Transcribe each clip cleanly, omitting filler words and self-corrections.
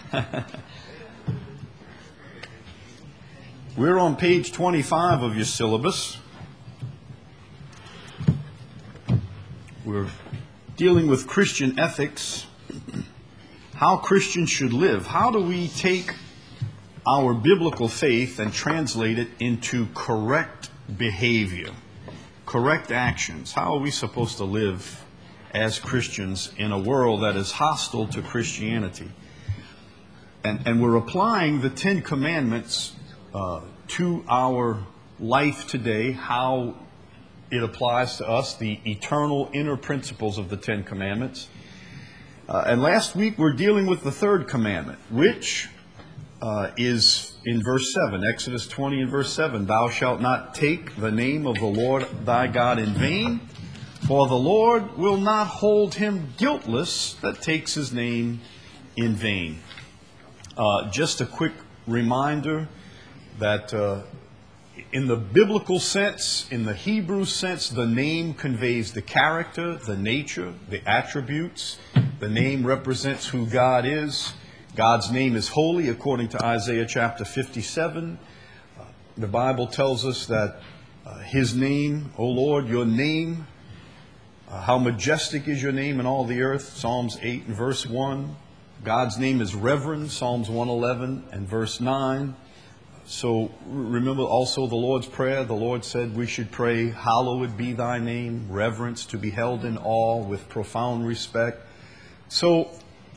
We're on page 25 of your syllabus. We're dealing with Christian ethics, how Christians should live. How do we take our biblical faith and translate it into correct behavior, correct actions? How are we supposed to live as Christians in a world that is hostile to Christianity? And we're applying the Ten Commandments to our life today, how it applies to us, the eternal inner principles of the Ten Commandments. And last week we're dealing with the third commandment, which is in verse 7, Exodus 20 and verse 7. Thou shalt not take the name of the Lord thy God in vain, for the Lord will not hold him guiltless that takes his name in vain. Just a quick reminder that in the biblical sense, in the Hebrew sense, the name conveys the character, the nature, the attributes. The name represents who God is. God's name is holy, according to Isaiah chapter 57. The Bible tells us that his name, O Lord, your name, how majestic is your name in all the earth, Psalms 8 and verse 1. God's name is reverend, Psalms 111 and verse 9. So remember also the Lord's Prayer. The Lord said we should pray, hallowed be thy name, reverence, to be held in awe with profound respect. So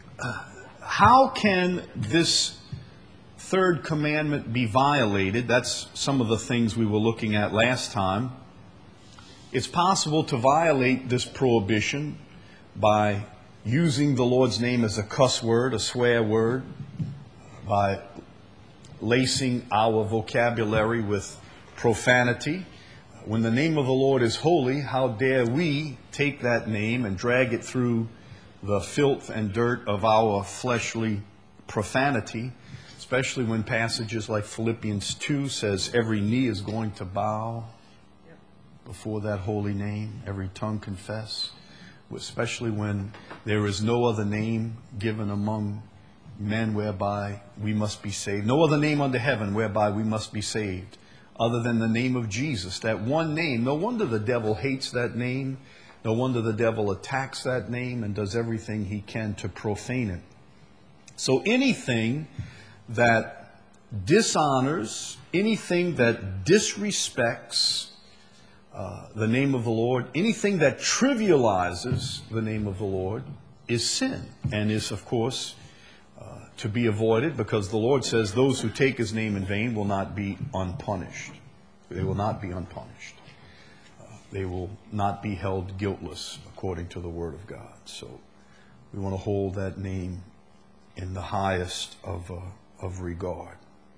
how can this third commandment be violated? That's some of the things we were looking at last time. It's possible to violate this prohibition by using the Lord's name as a cuss word, a swear word, by lacing our vocabulary with profanity. When the name of the Lord is holy, how dare we take that name and drag it through the filth and dirt of our fleshly profanity, especially when passages like Philippians 2 says every knee is going to bow before that holy name, every tongue confess, especially when there is no other name given among men whereby we must be saved. No other name under heaven whereby we must be saved other than the name of Jesus. That one name. No wonder the devil hates that name. No wonder the devil attacks that name and does everything he can to profane it. So anything that dishonors, anything that disrespects the name of the Lord, anything that trivializes the name of the Lord is sin and is, of course, to be avoided, because the Lord says those who take his name in vain will not be unpunished. They will not be unpunished. They will not be held guiltless according to the word of God. So we want to hold that name in the highest of regard.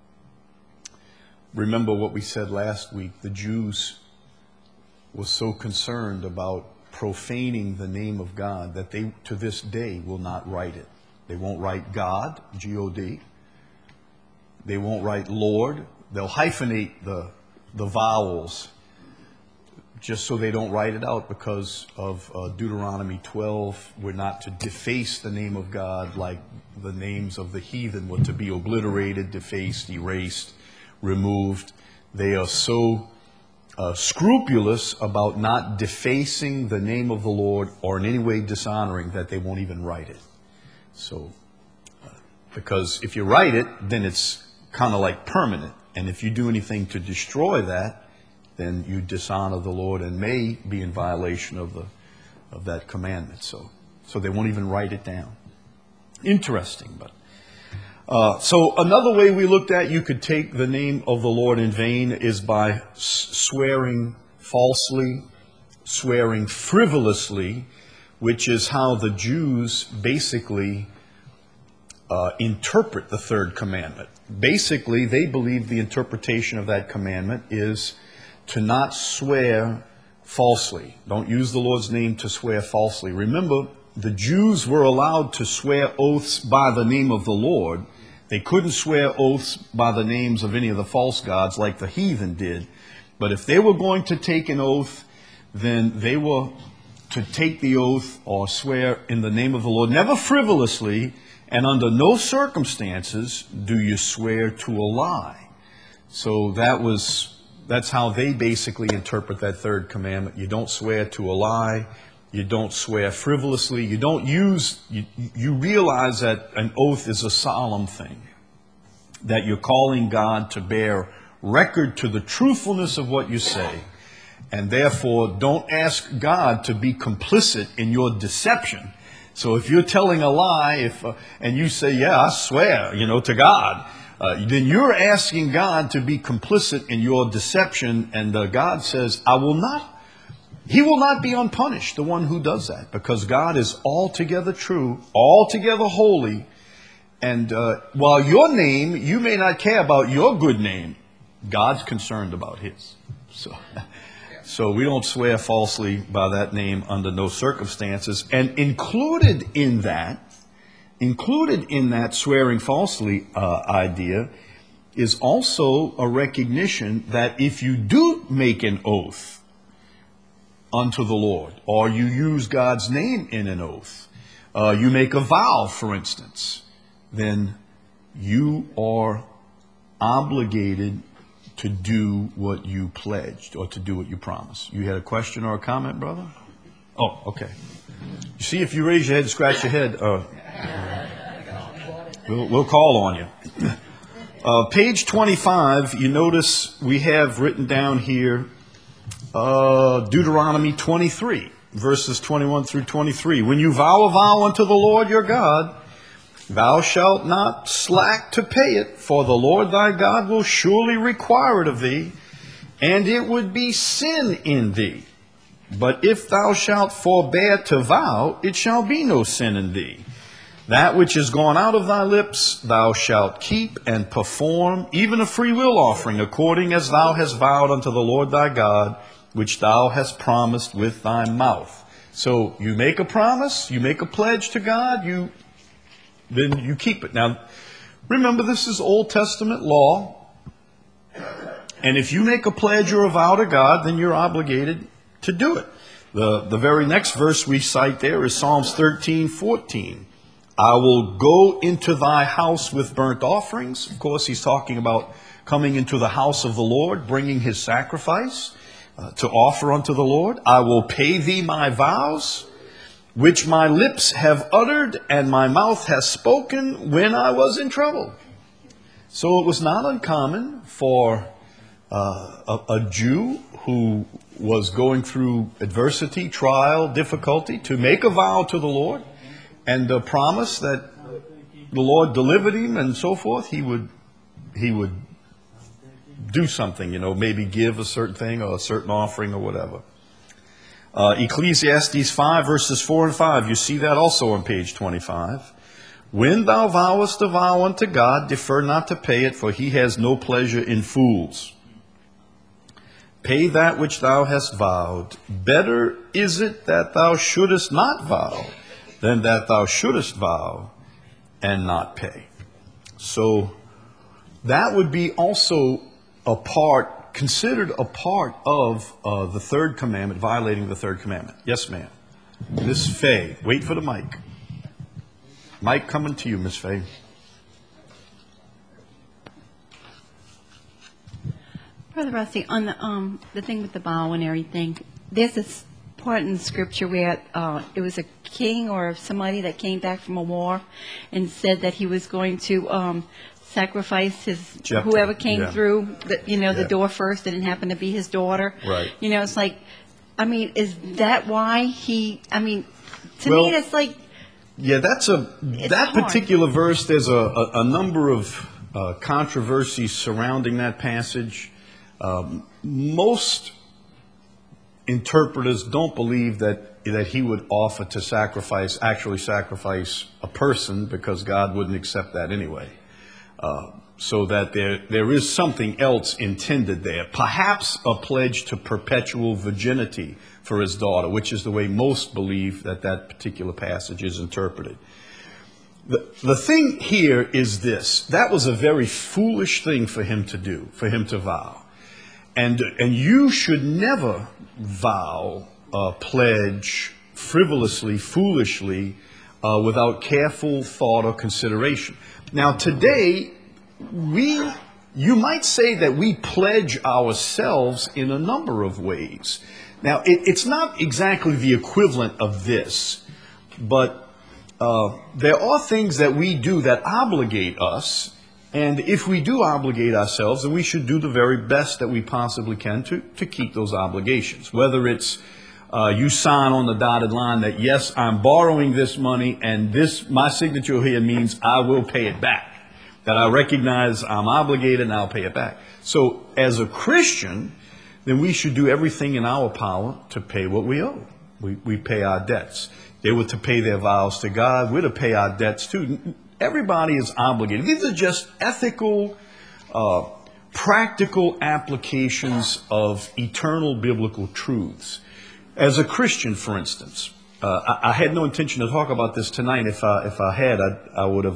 Remember what we said last week. The Jews were so concerned about profaning the name of God that they, to this day, will not write it. They won't write God, G-O-D. They won't write Lord. They'll hyphenate the vowels just so they don't write it out because of Deuteronomy 12. We're not to deface the name of God like the names of the heathen were to be obliterated, defaced, erased, removed. They are so scrupulous about not defacing the name of the Lord or in any way dishonoring that they won't even write it. So, because if you write it, then it's kind of like permanent. And if you do anything to destroy that, then you dishonor the Lord and may be in violation of that commandment. So they won't even write it down. Interesting, but so another way we looked at you could take the name of the Lord in vain is by swearing falsely, swearing frivolously, which is how the Jews basically interpret the third commandment. Basically, they believe the interpretation of that commandment is to not swear falsely. Don't use the Lord's name to swear falsely. Remember, the Jews were allowed to swear oaths by the name of the Lord. They couldn't swear oaths by the names of any of the false gods like the heathen did. But if they were going to take an oath, then they were to take the oath or swear in the name of the Lord, never frivolously And under no circumstances do you swear to a lie. So that's how they basically interpret that third commandment. You don't swear to a lie. You don't swear frivolously. You realize that an oath is a solemn thing, that you're calling God to bear record to the truthfulness of what you say. And therefore, don't ask God to be complicit in your deception. So if you're telling a lie, and you say, yeah, I swear, to God, then you're asking God to be complicit in your deception. And God says, He will not be unpunished, the one who does that, because God is altogether true, altogether holy. And while your name, you may not care about your good name, God's concerned about his. So we don't swear falsely by that name under no circumstances. And included in that swearing falsely idea is also a recognition that if you do make an oath unto the Lord, or you use God's name in an oath, you make a vow, for instance, then you are obligated to do what you pledged or to do what you promised. You had a question or a comment, brother? Oh, okay. You see, if you raise your head and scratch your head, we'll call on you. Page 25, you notice we have written down here Deuteronomy 23, verses 21 through 23. When you vow a vow unto the Lord your God, thou shalt not slack to pay it, for the Lord thy God will surely require it of thee, and it would be sin in thee. But if thou shalt forbear to vow, it shall be no sin in thee. That which is gone out of thy lips thou shalt keep and perform, even a freewill offering, according as thou hast vowed unto the Lord thy God, which thou hast promised with thy mouth. So you make a promise, you make a pledge to God, then you keep it. Now, remember, this is Old Testament law. And if you make a pledge or a vow to God, then you're obligated to do it. The very next verse we cite there is Psalms 13:14. I will go into thy house with burnt offerings. Of course, he's talking about coming into the house of the Lord, bringing his sacrifice to offer unto the Lord. I will pay thee my vows, which my lips have uttered and my mouth has spoken when I was in trouble. So it was not uncommon for a Jew who was going through adversity, trial, difficulty, to make a vow to the Lord and promise that the Lord delivered him and so forth. He would do something, maybe give a certain thing or a certain offering or whatever. Ecclesiastes 5, verses 4 and 5. You see that also on page 25. When thou vowest a vow unto God, defer not to pay it, for he has no pleasure in fools. Pay that which thou hast vowed. Better is it that thou shouldest not vow than that thou shouldest vow and not pay. So that would be also considered a part of the third commandment, violating the third commandment. Yes, ma'am. Miss Fay, wait for the mic. Mic coming to you, Miss Fay. Brother Rusty, on the thing with the vow and everything, there's this part in Scripture where it was a king or somebody that came back from a war and said that he was going to sacrifice his whoever came through the door first. It didn't happen to be his daughter. Right. It's like, is that why he? To me, it's like. Yeah, that particular verse. There's a number of controversies surrounding that passage. Most interpreters don't believe that he would offer to actually sacrifice a person, because God wouldn't accept that anyway. So that there is something else intended there. Perhaps a pledge to perpetual virginity for his daughter, which is the way most believe that particular passage is interpreted. The thing here is this. That was a very foolish thing for him to do, for him to vow. And you should never vow, pledge frivolously, foolishly, without careful thought or consideration. Now today, you might say that we pledge ourselves in a number of ways. Now it's not exactly the equivalent of this, but there are things that we do that obligate us. And if we do obligate ourselves, then we should do the very best that we possibly can to keep those obligations. Whether it's you sign on the dotted line that, yes, I'm borrowing this money, and my signature here means I will pay it back. That I recognize I'm obligated and I'll pay it back. So as a Christian, then we should do everything in our power to pay what we owe. We pay our debts. They were to pay their vows to God. We're to pay our debts too. Everybody is obligated. These are just ethical, practical applications of eternal biblical truths. As a Christian, for instance, I had no intention to talk about this tonight. If I had, I would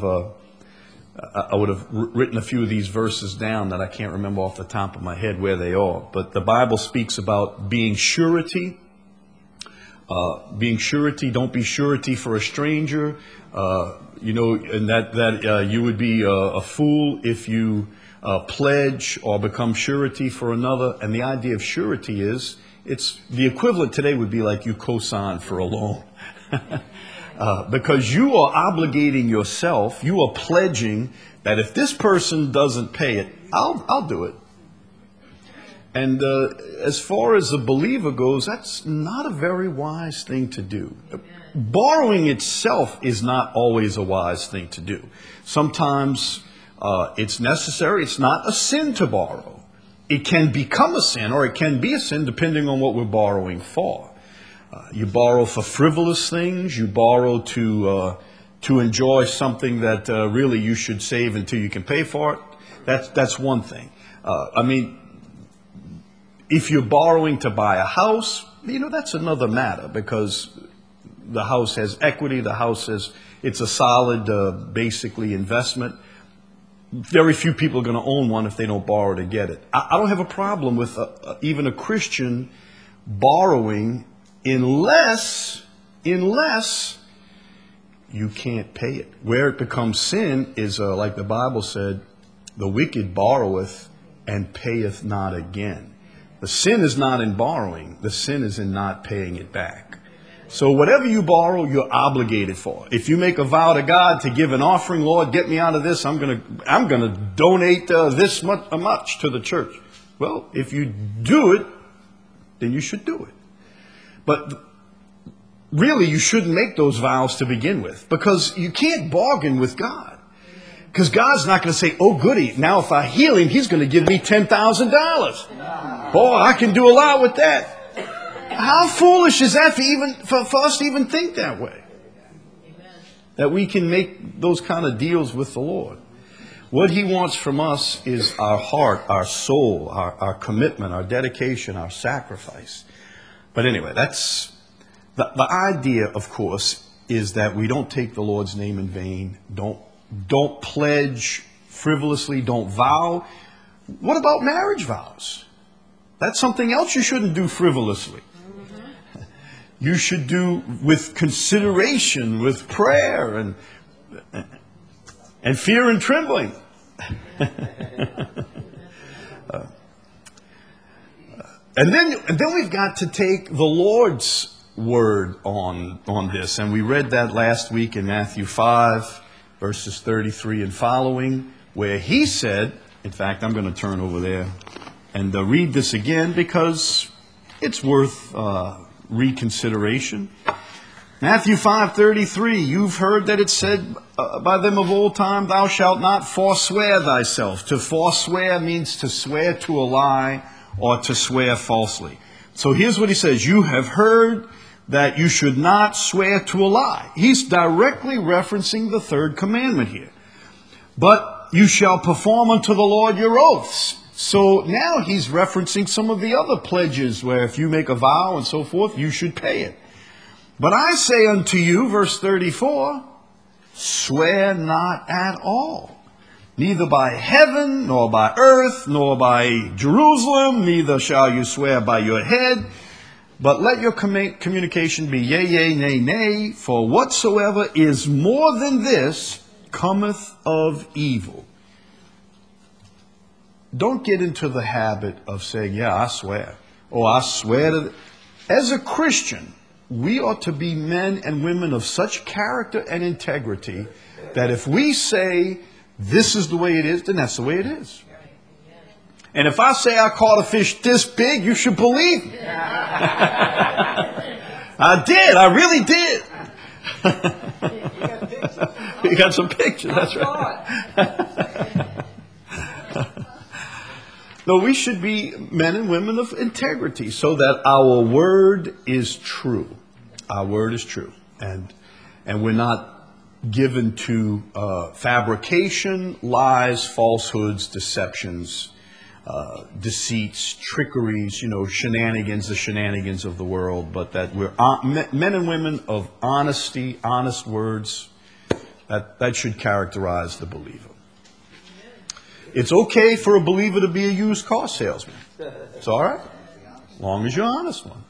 have written a few of these verses down that I can't remember off the top of my head where they are. But the Bible speaks about being surety. Being surety, don't be surety for a stranger. And that you would be a fool if you pledge or become surety for another. And the idea of surety is, it's the equivalent today would be like you co-sign for a loan. Because you are obligating yourself, you are pledging that if this person doesn't pay it, I'll do it. And as far as the believer goes, that's not a very wise thing to do. Borrowing itself is not always a wise thing to do. Sometimes it's necessary. It's not a sin to borrow. It can become a sin, or it can be a sin depending on what we're borrowing for. You borrow for frivolous things. You borrow to enjoy something that really you should save until you can pay for it. That's one thing. If you're borrowing to buy a house, that's another matter, because the house has equity. The house it's a solid, basically, investment. Very few people are going to own one if they don't borrow to get it. I don't have a problem with even a Christian borrowing unless you can't pay it. Where it becomes sin is, like the Bible said, the wicked borroweth and payeth not again. The sin is not in borrowing. The sin is in not paying it back. So whatever you borrow, you're obligated for. If you make a vow to God to give an offering, Lord, get me out of this. I'm gonna donate this much to the church. Well, if you do it, then you should do it. But really, you shouldn't make those vows to begin with, because you can't bargain with God. Because God's not going to say, oh, goody, now if I heal him, he's going to give me $10,000. Boy, I can do a lot with that. How foolish is that for us to even think that way? Amen. That we can make those kind of deals with the Lord. What he wants from us is our heart, our soul, our commitment, our dedication, our sacrifice. But anyway, that's the idea, of course, is that we don't take the Lord's name in vain. Don't pledge frivolously. Don't vow. What about marriage vows? That's something else you shouldn't do frivolously. You should do with consideration, with prayer and fear and trembling. And then we've got to take the Lord's word on this. And we read that last week in Matthew 5, verses 33 and following, where he said, in fact, I'm going to turn over there and read this again because it's worth reconsideration. Matthew 5:33, you've heard that it said by them of old time, thou shalt not forswear thyself. To forswear means to swear to a lie or to swear falsely. So here's what he says. You have heard that you should not swear to a lie. He's directly referencing the third commandment here. But you shall perform unto the Lord your oaths. So now he's referencing some of the other pledges where if you make a vow and so forth, you should pay it. But I say unto you, verse 34, swear not at all, neither by heaven, nor by earth, nor by Jerusalem, neither shall you swear by your head, But let your communication be yea, yea, nay, nay, for whatsoever is more than this cometh of evil. Don't get into the habit of saying, yeah, I swear. Oh, I swear to... As a Christian, we ought to be men and women of such character and integrity that if we say this is the way it is, then that's the way it is. And if I say I caught a fish this big, you should believe me. I did. I really did. You got some pictures. That's right. No, we should be men and women of integrity so that our word is true. Our word is true. And we're not given to fabrication, lies, falsehoods, deceptions, deceits, trickeries, shenanigans, the shenanigans of the world, but that we're men and women of honesty, honest words. That should characterize the believer. It's okay for a believer to be a used car salesman. It's all right, as long as you're an honest one.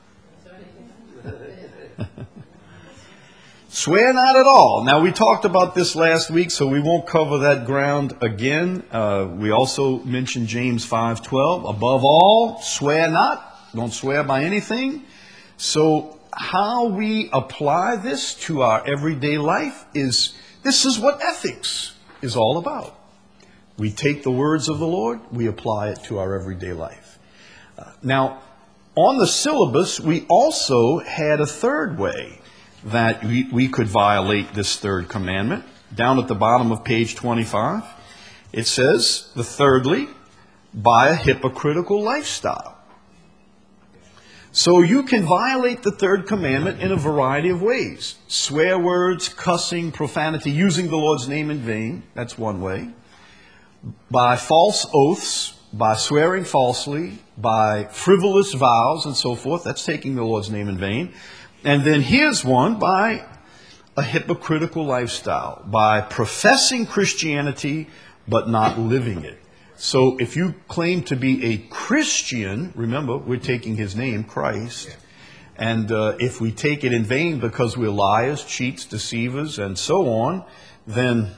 Swear not at all. Now, we talked about this last week, so we won't cover that ground again. We also mentioned James 5:12. Above all, swear not. Don't swear by anything. So how we apply this to our everyday life this is what ethics is all about. We take the words of the Lord, we apply it to our everyday life. Now, on the syllabus, we also had a third way that we could violate this third commandment. Down at the bottom of page 25, it says, thirdly, by a hypocritical lifestyle. So you can violate the third commandment in a variety of ways. Swear words, cussing, profanity, using the Lord's name in vain. That's one way. By false oaths, by swearing falsely, by frivolous vows and so forth. That's taking the Lord's name in vain. And then here's one, by a hypocritical lifestyle, by professing Christianity but not living it. So if you claim to be a Christian, remember, we're taking his name, Christ. And if we take it in vain because we're liars, cheats, deceivers, and so on, then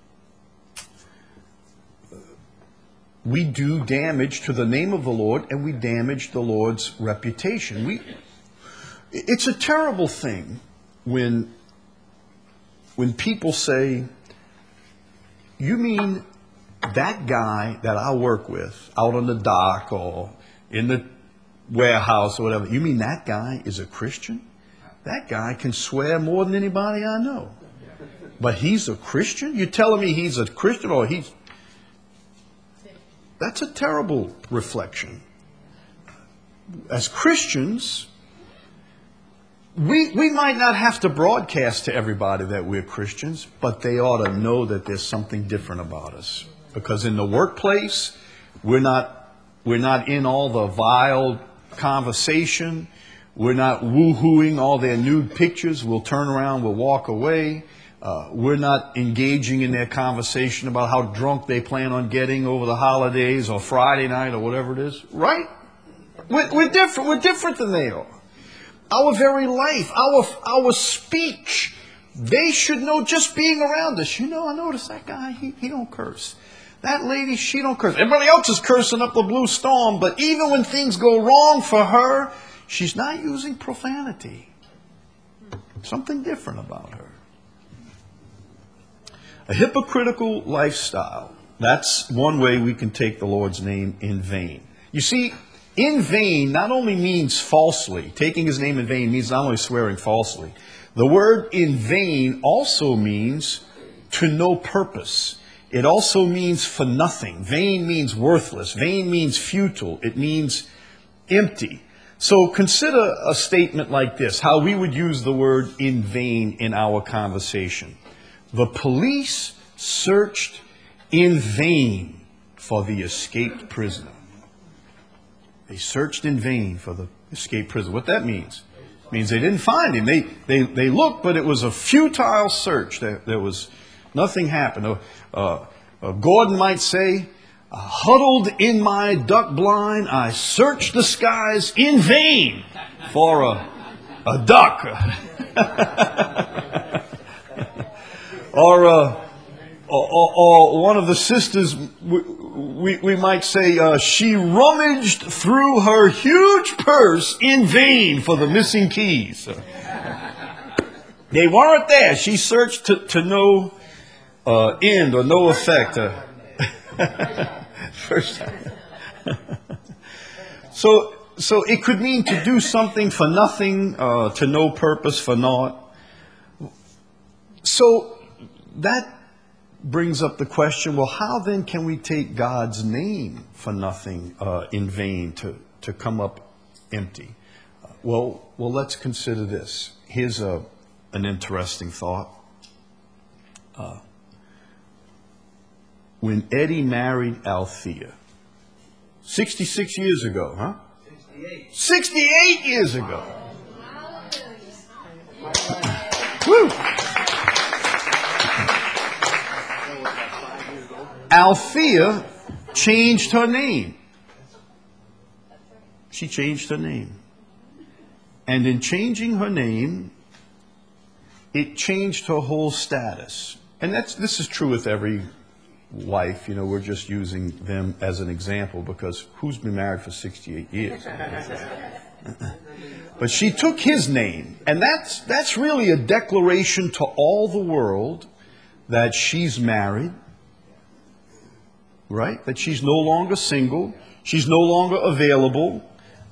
we do damage to the name of the Lord, and we damage the Lord's reputation. It's a terrible thing when people say, you mean that guy that I work with out on the dock or in the warehouse or whatever, you mean that guy is a Christian? That guy can swear more than anybody I know. But he's a Christian? You're telling me he's a Christian or he's... That's a terrible reflection. As Christians, we might not have to broadcast to everybody that we're Christians, but they ought to know that there's something different about us. Because in the workplace, we're not in all the vile conversation. We're not woo-hooing all their nude pictures. We'll turn around, we'll walk away. We're not engaging in their conversation about how drunk they plan on getting over the holidays or Friday night or whatever it is. Right? We're different. We're different than they are. Our very life, our speech, they should know just being around us. I noticed that guy, he don't curse. That lady, she don't curse. Everybody else is cursing up a blue storm, but even when things go wrong for her, she's not using profanity. Something different about her. A hypocritical lifestyle. That's one way we can take the Lord's name in vain. You see, in vain not only means falsely. Taking his name in vain means not only swearing falsely. The word in vain also means to no purpose. It also means for nothing. Vain means worthless. Vain means futile. It means empty. So consider a statement like this, how we would use the word in vain in our conversation. The police searched in vain for the escaped prisoner. They searched in vain for the escaped prisoner. What that means? It means they didn't find him. They looked, but it was a futile search. There was nothing happened. Gordon might say, huddled in my duck blind, I searched the skies in vain for a duck. Or one of the sisters, we might say, she rummaged through her huge purse in vain for the missing keys. They weren't there. She searched to no end or no effect. First time. So it could mean to do something for nothing, to no purpose, for naught. So that brings up the question, well, how then can we take God's name for nothing, in vain, to come up empty? Well, let's consider this. Here's an interesting thought. When Eddie married Althea, 66 years ago, huh? 68 years ago. Woo! Althea changed her name. She changed her name. And in changing her name, it changed her whole status. And this is true with every wife. You know, we're just using them as an example because who's been married for 68 years? But she took his name. And that's really a declaration to all the world that she's married. Right? That she's no longer single. She's no longer available.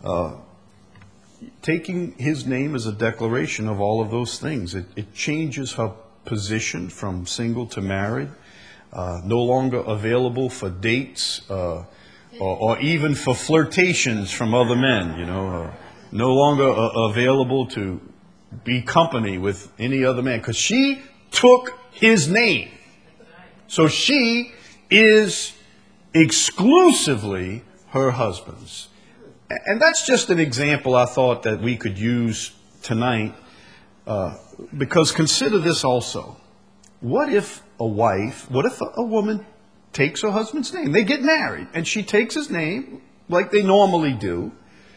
Taking his name is a declaration of all of those things. It changes her position from single to married. No longer available for dates or even for flirtations from other men. You know, no longer available to be company with any other man. Because she took his name. So she is exclusively her husband's. And that's just an example I thought that we could use tonight, because consider this also. What if a woman takes her husband's name? They get married and she takes his name like they normally do,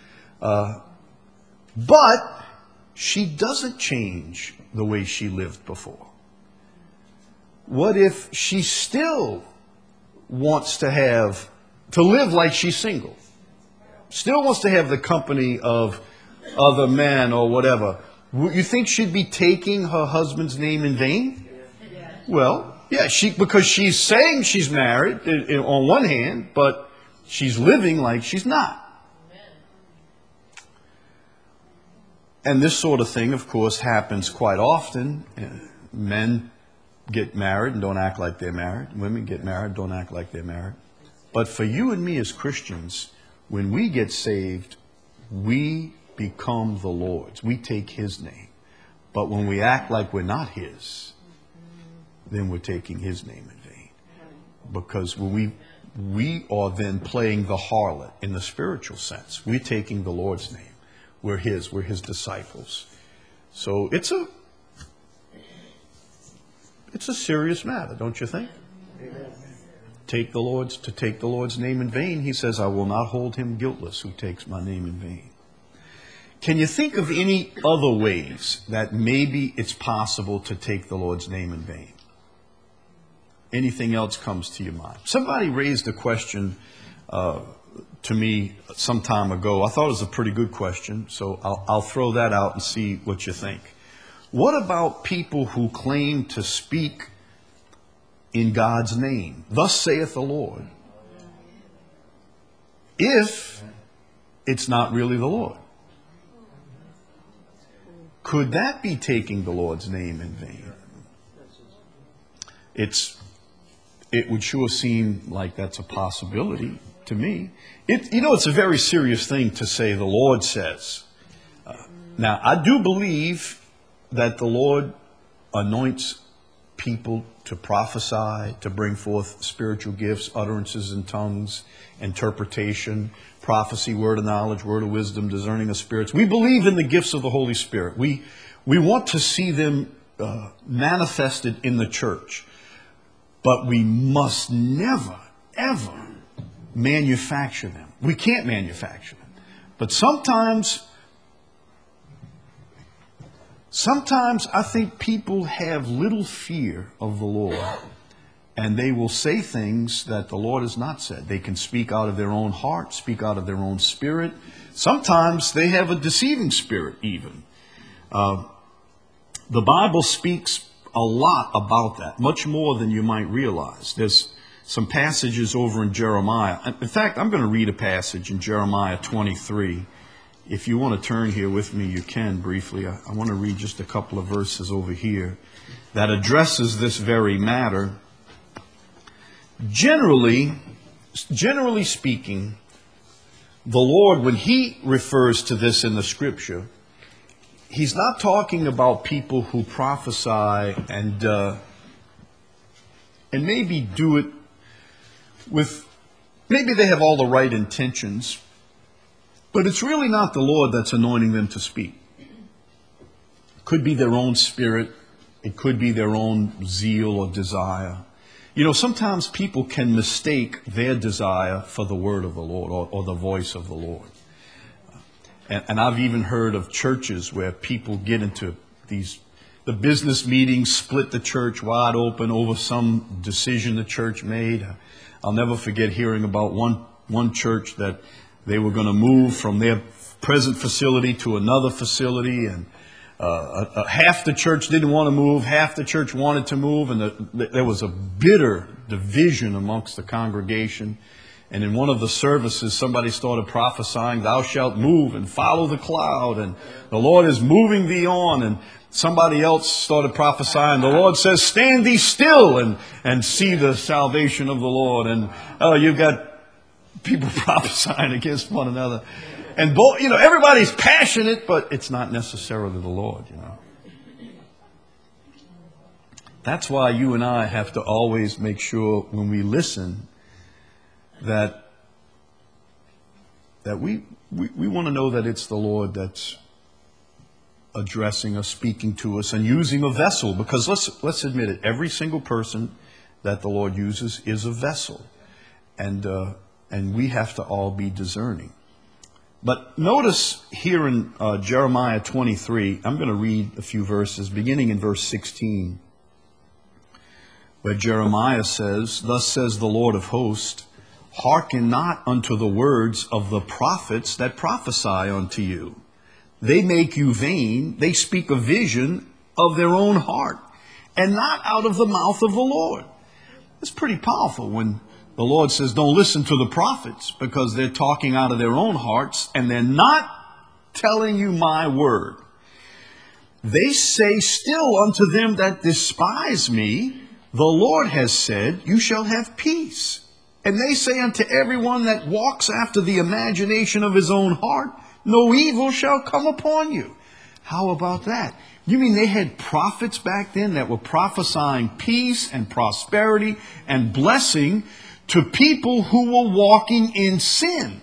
but she doesn't change the way she lived before. What if she still wants to live like she's single? Still wants to have the company of other men or whatever. You think she'd be taking her husband's name in vain? Well, yeah, because she's saying she's married on one hand, but she's living like she's not. And this sort of thing, of course, happens quite often. Men get married and don't act like they're married. Women get married and don't act like they're married. But for you and me as Christians, when we get saved, we become the Lord's. We take his name. But when we act like we're not his, then we're taking his name in vain. Because when we are then playing the harlot in the spiritual sense. We're taking the Lord's name. We're his disciples. So it's a serious matter, don't you think? Amen. To take the Lord's name in vain, he says, I will not hold him guiltless who takes my name in vain. Can you think of any other ways that maybe it's possible to take the Lord's name in vain? Anything else comes to your mind? Somebody raised a question to me some time ago. I thought it was a pretty good question, so I'll throw that out and see what you think. What about people who claim to speak in God's name? Thus saith the Lord. If it's not really the Lord. Could that be taking the Lord's name in vain? It would sure seem like that's a possibility to me. It's a very serious thing to say the Lord says. Now, I do believe that the Lord anoints people to prophesy, to bring forth spiritual gifts, utterances in tongues, interpretation, prophecy, word of knowledge, word of wisdom, discerning of spirits. We believe in the gifts of the Holy Spirit. We want to see them manifested in the church. But we must never, ever manufacture them. We can't manufacture them. But sometimes Sometimes I think people have little fear of the Lord, and they will say things that the Lord has not said. They can speak out of their own heart, speak out of their own spirit. Sometimes they have a deceiving spirit even. The Bible speaks a lot about that, much more than you might realize. There's some passages over in Jeremiah. In fact, I'm going to read a passage in Jeremiah 23. If you want to turn here with me, you can briefly. I want to read just a couple of verses over here that addresses this very matter. Generally speaking, the Lord, when He refers to this in the Scripture, He's not talking about people who prophesy and maybe do it with, maybe they have all the right intentions, but it's really not the Lord that's anointing them to speak. It could be their own spirit. It could be their own zeal or desire. You know, sometimes people can mistake their desire for the word of the Lord or the voice of the Lord. And I've even heard of churches where people get into the business meetings, split the church wide open over some decision the church made. I'll never forget hearing about one church that they were going to move from their present facility to another facility, and half the church didn't want to move, half the church wanted to move, and there was a bitter division amongst the congregation. And in one of the services, somebody started prophesying, "Thou shalt move and follow the cloud, and the Lord is moving thee on." And somebody else started prophesying, "The Lord says, stand thee still and see the salvation of the Lord." And you've got people prophesying against one another. And everybody's passionate, but it's not necessarily the Lord, That's why you and I have to always make sure when we listen that we want to know that it's the Lord that's addressing us, speaking to us, and using a vessel. Because let's admit it, every single person that the Lord uses is a vessel. And we have to all be discerning. But notice here in Jeremiah 23, I'm going to read a few verses, beginning in verse 16, where Jeremiah says, "Thus says the Lord of hosts, hearken not unto the words of the prophets that prophesy unto you. They make you vain. They speak a vision of their own heart, and not out of the mouth of the Lord." It's pretty powerful when the Lord says, don't listen to the prophets, because they're talking out of their own hearts and they're not telling you my word. "They say still unto them that despise me, the Lord has said, you shall have peace. And they say unto everyone that walks after the imagination of his own heart, no evil shall come upon you." How about that? You mean they had prophets back then that were prophesying peace and prosperity and blessing to people who were walking in sin?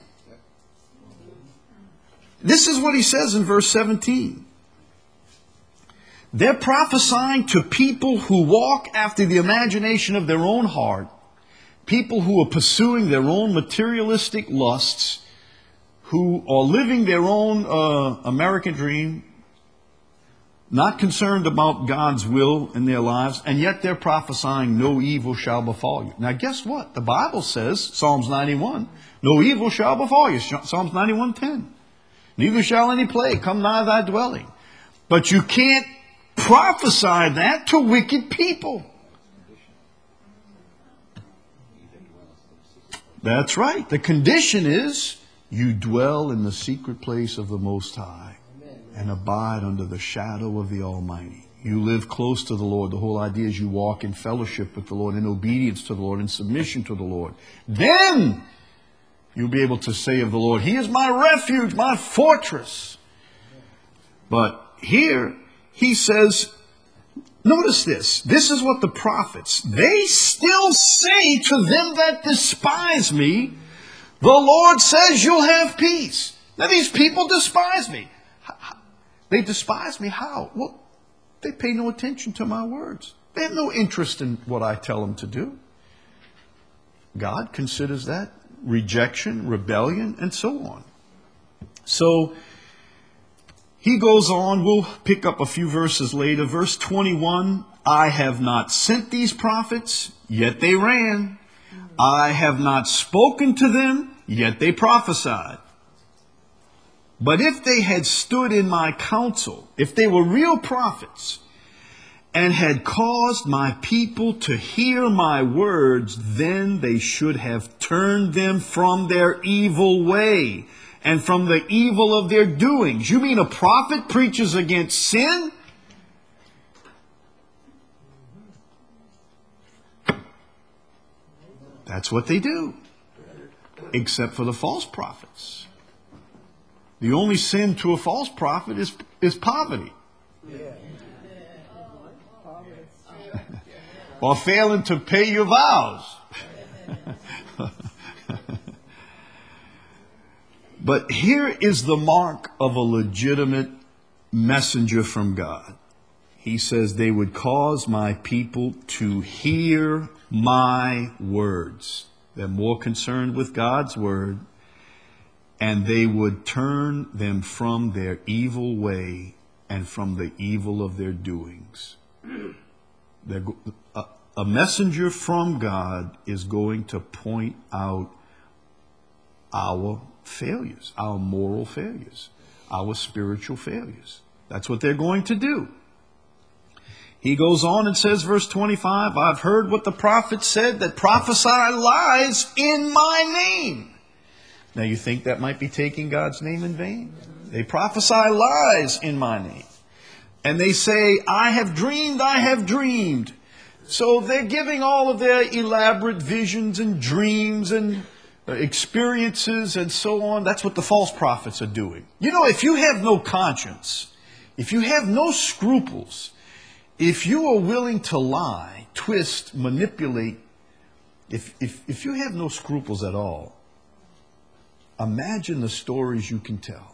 This is what he says in verse 17. They're prophesying to people who walk after the imagination of their own heart, people who are pursuing their own materialistic lusts, who are living their own American dream, not concerned about God's will in their lives, and yet they're prophesying no evil shall befall you. Now guess what? The Bible says, Psalms 91, no evil shall befall you. Psalms 91:10. Neither shall any plague come nigh thy dwelling. But you can't prophesy that to wicked people. That's right. The condition is you dwell in the secret place of the Most High and abide under the shadow of the Almighty. You live close to the Lord. The whole idea is you walk in fellowship with the Lord, in obedience to the Lord, in submission to the Lord. Then you'll be able to say of the Lord, He is my refuge, my fortress. But here he says, notice this. This is what the prophets, they still say to them that despise me, the Lord says you'll have peace. Now these people despise me. They despise me how? Well, they pay no attention to my words. They have no interest in what I tell them to do. God considers that rejection, rebellion, and so on. So He goes on, we'll pick up a few verses later. Verse 21, I have not sent these prophets, yet they ran. I have not spoken to them, yet they prophesied. But if they had stood in my counsel, if they were real prophets, and had caused my people to hear my words, then they should have turned them from their evil way and from the evil of their doings. You mean a prophet preaches against sin? That's what they do, except for the false prophets. The only sin to a false prophet is poverty. Or failing to pay your vows. But here is the mark of a legitimate messenger from God. He says they would cause my people to hear my words. They're more concerned with God's word. And they would turn them from their evil way and from the evil of their doings. A messenger from God is going to point out our failures, our moral failures, our spiritual failures. That's what they're going to do. He goes on and says, verse 25, I've heard what the prophets said that prophesy lies in my name. Now you think that might be taking God's name in vain? They prophesy lies in my name. And they say, I have dreamed, I have dreamed. So they're giving all of their elaborate visions and dreams and experiences and so on. That's what the false prophets are doing. You know, if you have no conscience, if you have no scruples, if you are willing to lie, twist, manipulate, if you have no scruples at all, imagine the stories you can tell.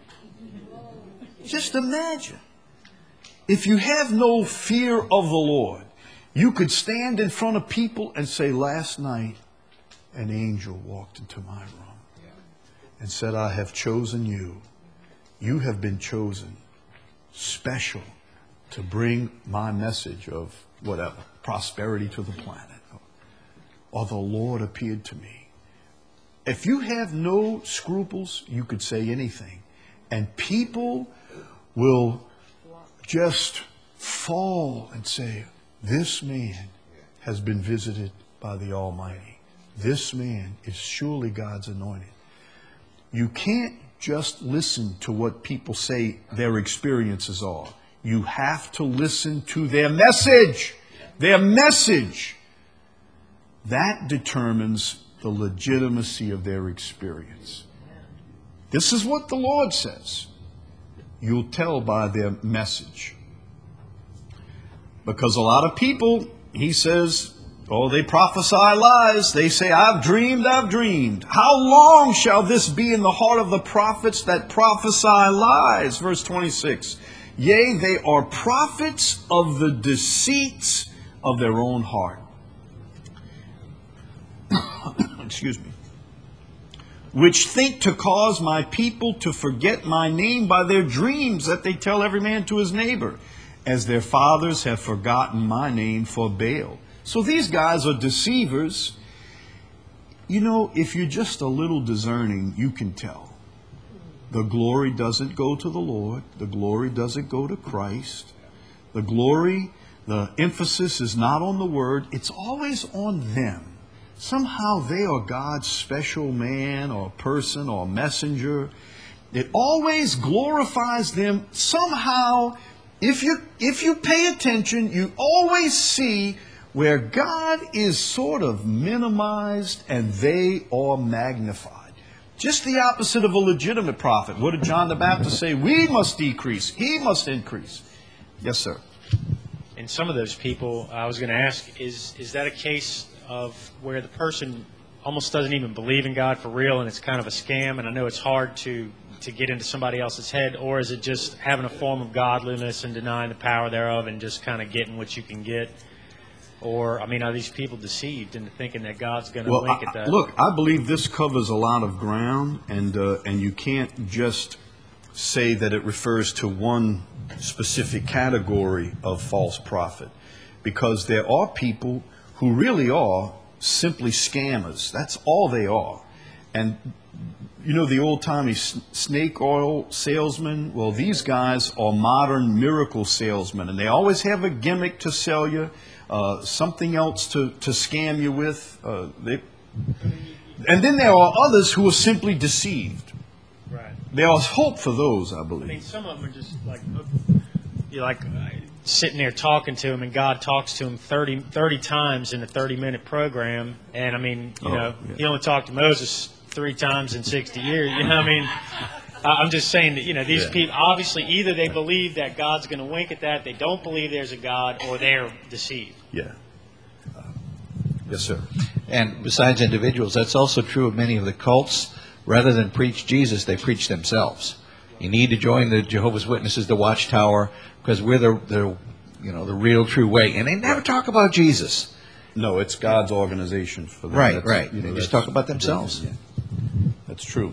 Just imagine. If you have no fear of the Lord, you could stand in front of people and say, last night an angel walked into my room and said, I have chosen you. You have been chosen special to bring my message of whatever, prosperity to the planet. Or the Lord appeared to me. If you have no scruples, you could say anything. And people will just fall and say, this man has been visited by the Almighty. This man is surely God's anointed. You can't just listen to what people say their experiences are. You have to listen to their message. Their message. That determines the legitimacy of their experience. This is what the Lord says. You'll tell by their message. Because a lot of people, he says, oh, they prophesy lies. They say, I've dreamed, I've dreamed. How long shall this be in the heart of the prophets that prophesy lies? Verse 26. Yea, they are prophets of the deceits of their own heart. Excuse me. Which think to cause my people to forget my name by their dreams that they tell every man to his neighbor, as their fathers have forgotten my name for Baal. So these guys are deceivers. You know, if you're just a little discerning, you can tell. The glory doesn't go to the Lord. The glory doesn't go to Christ. The glory, the emphasis is not on the word. It's always on them. Somehow they are God's special man or person or messenger. It always glorifies them. Somehow, if you pay attention, you always see where God is sort of minimized and they are magnified. Just the opposite of a legitimate prophet. What did John the Baptist say? We must decrease. He must increase. Yes, sir. And some of those people, I was going to ask, is that a case of where the person almost doesn't even believe in God for real and it's kind of a scam, and I know it's hard to get into somebody else's head, or is it just having a form of godliness and denying the power thereof and just kind of getting what you can get? Or, I mean, are these people deceived into thinking that God's going to link it that? Look, I believe this covers a lot of ground, and you can't just say that it refers to one specific category of false prophet, because there are people who really are simply scammers. That's all they are. And you know the old-timey snake oil salesman? Well, these guys are modern miracle salesmen, and they always have a gimmick to sell you, something else to scam you with. And then there are others who are simply deceived. Right. There is hope for those, I believe. I mean, some of them are just like, you're like sitting there talking to him, and God talks to him 30 times in a 30-minute program. And I mean, He only talked to Moses 3 times in 60 years. You know what I mean? I'm just saying that, these people, obviously, either they believe that God's going to wink at that, they don't believe there's a God, or they're deceived. Yeah. Yes, sir. And besides individuals, that's also true of many of the cults. Rather than preach Jesus, they preach themselves. You need to join the Jehovah's Witnesses, the Watchtower, because we're the real true way. And they never talk about Jesus. No, it's God's organization for them. Right. They just talk about themselves. Yeah. That's true.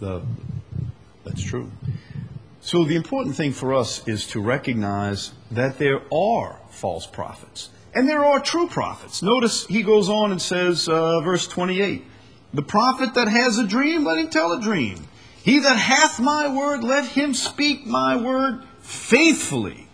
That's true. So the important thing for us is to recognize that there are false prophets. And there are true prophets. Notice he goes on and says, verse 28, the prophet that has a dream, let him tell a dream. He that hath my word, let him speak my word faithfully.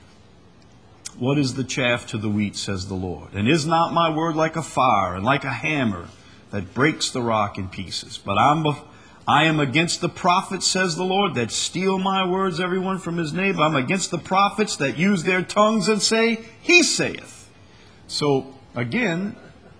What is the chaff to the wheat, says the Lord? And is not my word like a fire and like a hammer that breaks the rock in pieces? But I am against the prophets, says the Lord, that steal my words, everyone from his neighbor. I'm against the prophets that use their tongues and say, he saith. So, again,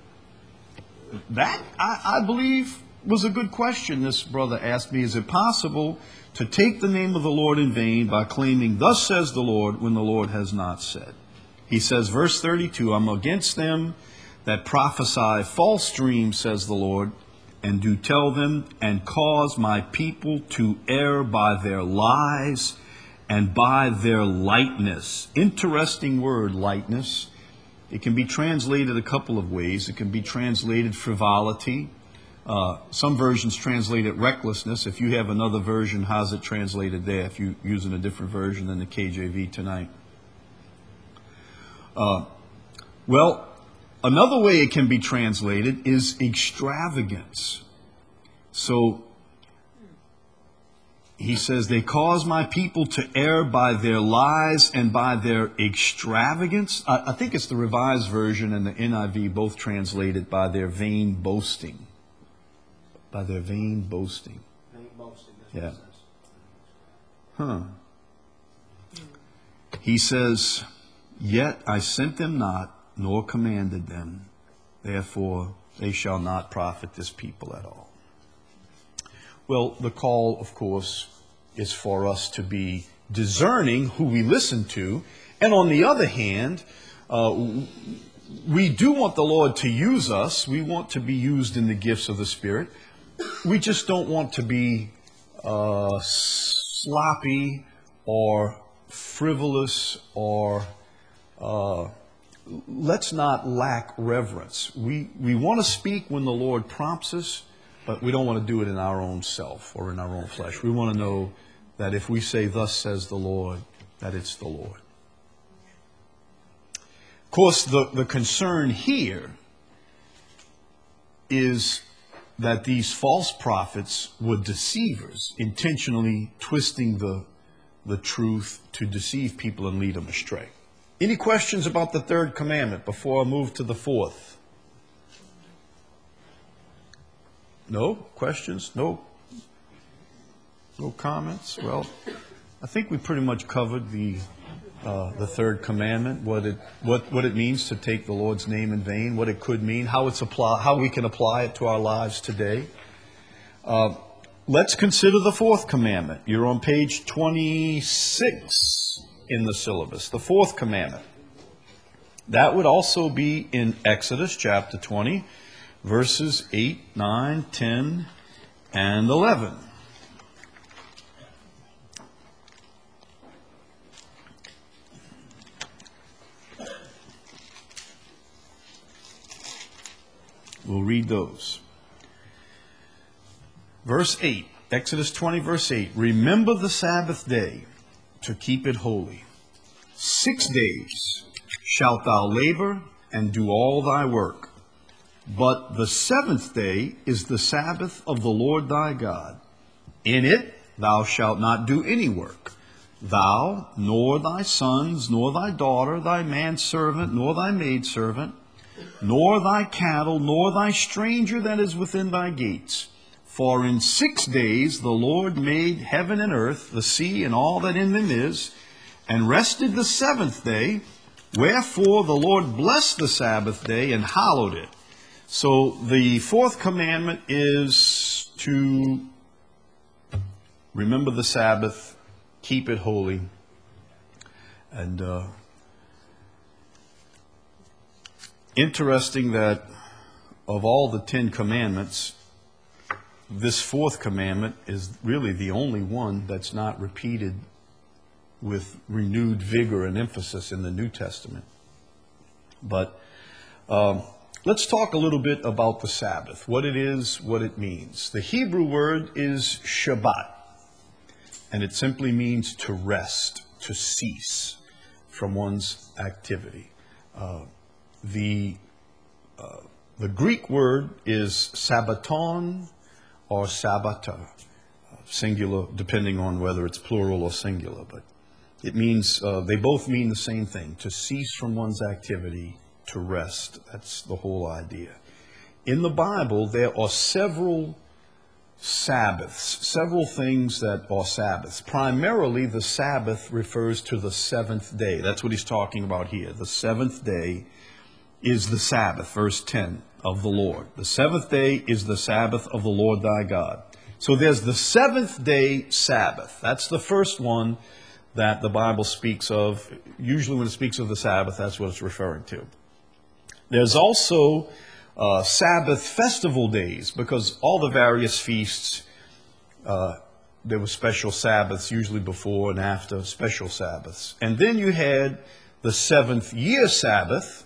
that, I believe, was a good question this brother asked me. Is it possible to take the name of the Lord in vain by claiming, thus says the Lord, when the Lord has not said? He says, verse 32, I'm against them that prophesy false dreams, says the Lord, and do tell them, and cause my people to err by their lies and by their lightness. Interesting word, lightness. It can be translated a couple of ways. It can be translated frivolity. Some versions translate it recklessness. If you have another version, how's it translated there? If you're using a different version than the KJV tonight. Well, another way it can be translated is extravagance. So he says, they cause my people to err by their lies and by their extravagance. I think it's the Revised Version and the NIV both translated by their vain boasting. By their vain boasting. Vain boasting, that's Yeah. what it says. He says, yet I sent them not, nor commanded them. Therefore they shall not profit this people at all. Well, the call, of course, is for us to be discerning who we listen to. And on the other hand, we do want the Lord to use us. We want to be used in the gifts of the Spirit. We just don't want to be sloppy or frivolous, or let's not lack reverence. We want to speak when the Lord prompts us, but we don't want to do it in our own self or in our own flesh. We want to know that if we say, thus says the Lord, that it's the Lord. Of course, the concern here is that these false prophets were deceivers, intentionally twisting the truth to deceive people and lead them astray. Any questions about the third commandment before I move to the fourth? No questions? No comments? Well, I think we pretty much covered the third commandment, what it means to take the Lord's name in vain, what it could mean, how we can apply it to our lives today. Let's consider the fourth commandment. You're on page 26 in the syllabus. The fourth commandment. That would also be in Exodus chapter 20, verses 8, 9, 10, and 11. We'll read those. Verse 8, Exodus 20, verse 8. Remember the Sabbath day to keep it holy. 6 days shalt thou labor and do all thy work. But the seventh day is the Sabbath of the Lord thy God. In it thou shalt not do any work, thou, nor thy sons, nor thy daughter, thy manservant, nor thy maidservant, nor thy cattle, nor thy stranger that is within thy gates. For in 6 days the Lord made heaven and earth, the sea, and all that in them is, and rested the seventh day. Wherefore the Lord blessed the Sabbath day and hallowed it. So the fourth commandment is to remember the Sabbath, keep it holy. And interesting that of all the 10 commandments, this fourth commandment is really the only one that's not repeated with renewed vigor and emphasis in the New Testament. But let's talk a little bit about the Sabbath, what it is, what it means. The Hebrew word is Shabbat, and it simply means to rest, to cease from one's activity. The Greek word is Sabbaton or Sabbata, singular, depending on whether it's plural or singular. But it means, they both mean the same thing, to cease from one's activity, to rest. That's the whole idea. In the Bible, there are several Sabbaths, several things that are Sabbaths. Primarily, the Sabbath refers to the seventh day. That's what he's talking about here. The seventh day is the Sabbath, verse 10, of the Lord. The seventh day is the Sabbath of the Lord thy God. So there's the seventh day Sabbath. That's the first one that the Bible speaks of. Usually when it speaks of the Sabbath, that's what it's referring to. There's also Sabbath festival days, because all the various feasts, there were special Sabbaths, usually before and after special Sabbaths. And then you had the seventh year Sabbath,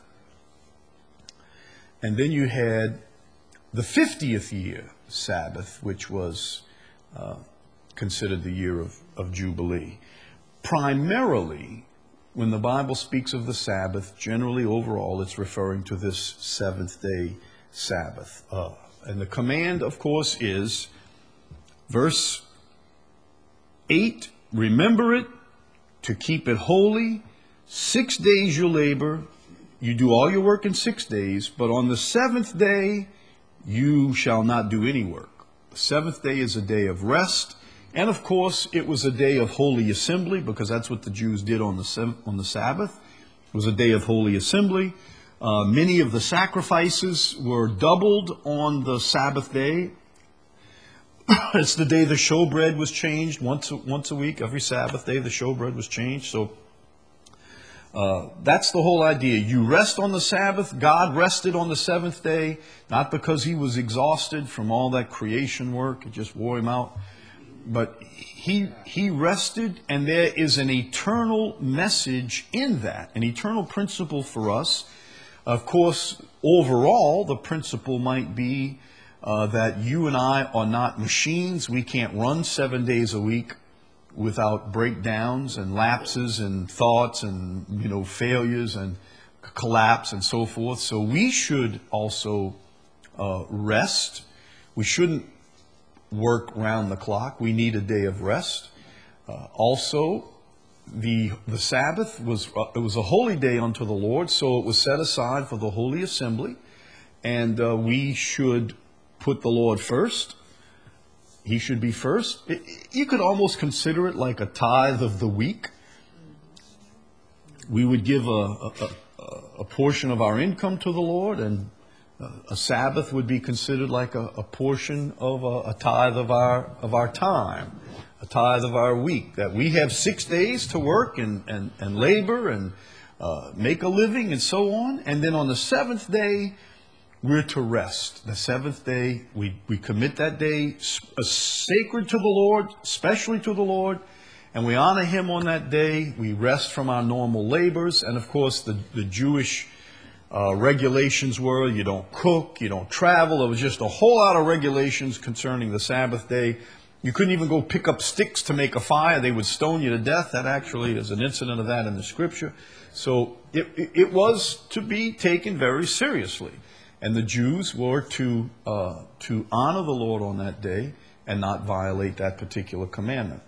and then you had the 50th year Sabbath, which was considered the year of Jubilee. Primarily, when the Bible speaks of the Sabbath, generally overall, it's referring to this seventh day Sabbath. And the command, of course, is verse 8, remember it, to keep it holy. 6 days you labor, you do all your work in 6 days, but on the seventh day you shall not do any work. The seventh day is a day of rest. And of course, it was a day of holy assembly, because that's what the Jews did on the Sabbath. It was a day of holy assembly. Many of the sacrifices were doubled on the Sabbath day. It's the day the showbread was changed once a week. Every Sabbath day, the showbread was changed. So that's the whole idea. You rest on the Sabbath. God rested on the seventh day, not because he was exhausted from all that creation work. It just wore him out. But he rested, and there is an eternal message in that, an eternal principle for us. Of course, overall, the principle might be that you and I are not machines. We can't run 7 days a week without breakdowns and lapses and thoughts and, failures and collapse and so forth. So we should also rest. We shouldn't work round the clock. We need a day of rest. Also, the Sabbath was a holy day unto the Lord, so it was set aside for the holy assembly, and we should put the Lord first. He should be first. You could almost consider it like a tithe of the week. We would give a portion of our income to the Lord, and a Sabbath would be considered like a portion of a tithe of our time, a tithe of our week. That we have 6 days to work and labor and make a living and so on. And then on the seventh day, we're to rest. The seventh day, we commit that day sacred to the Lord, especially to the Lord, and we honor him on that day. We rest from our normal labors. And of course, the Jewish regulations were you don't cook, you don't travel. There was just a whole lot of regulations concerning the Sabbath day. You couldn't even go pick up sticks to make a fire. They would stone you to death. That actually is an incident of that in the Scripture. So it was to be taken very seriously. And the Jews were to honor the Lord on that day and not violate that particular commandment.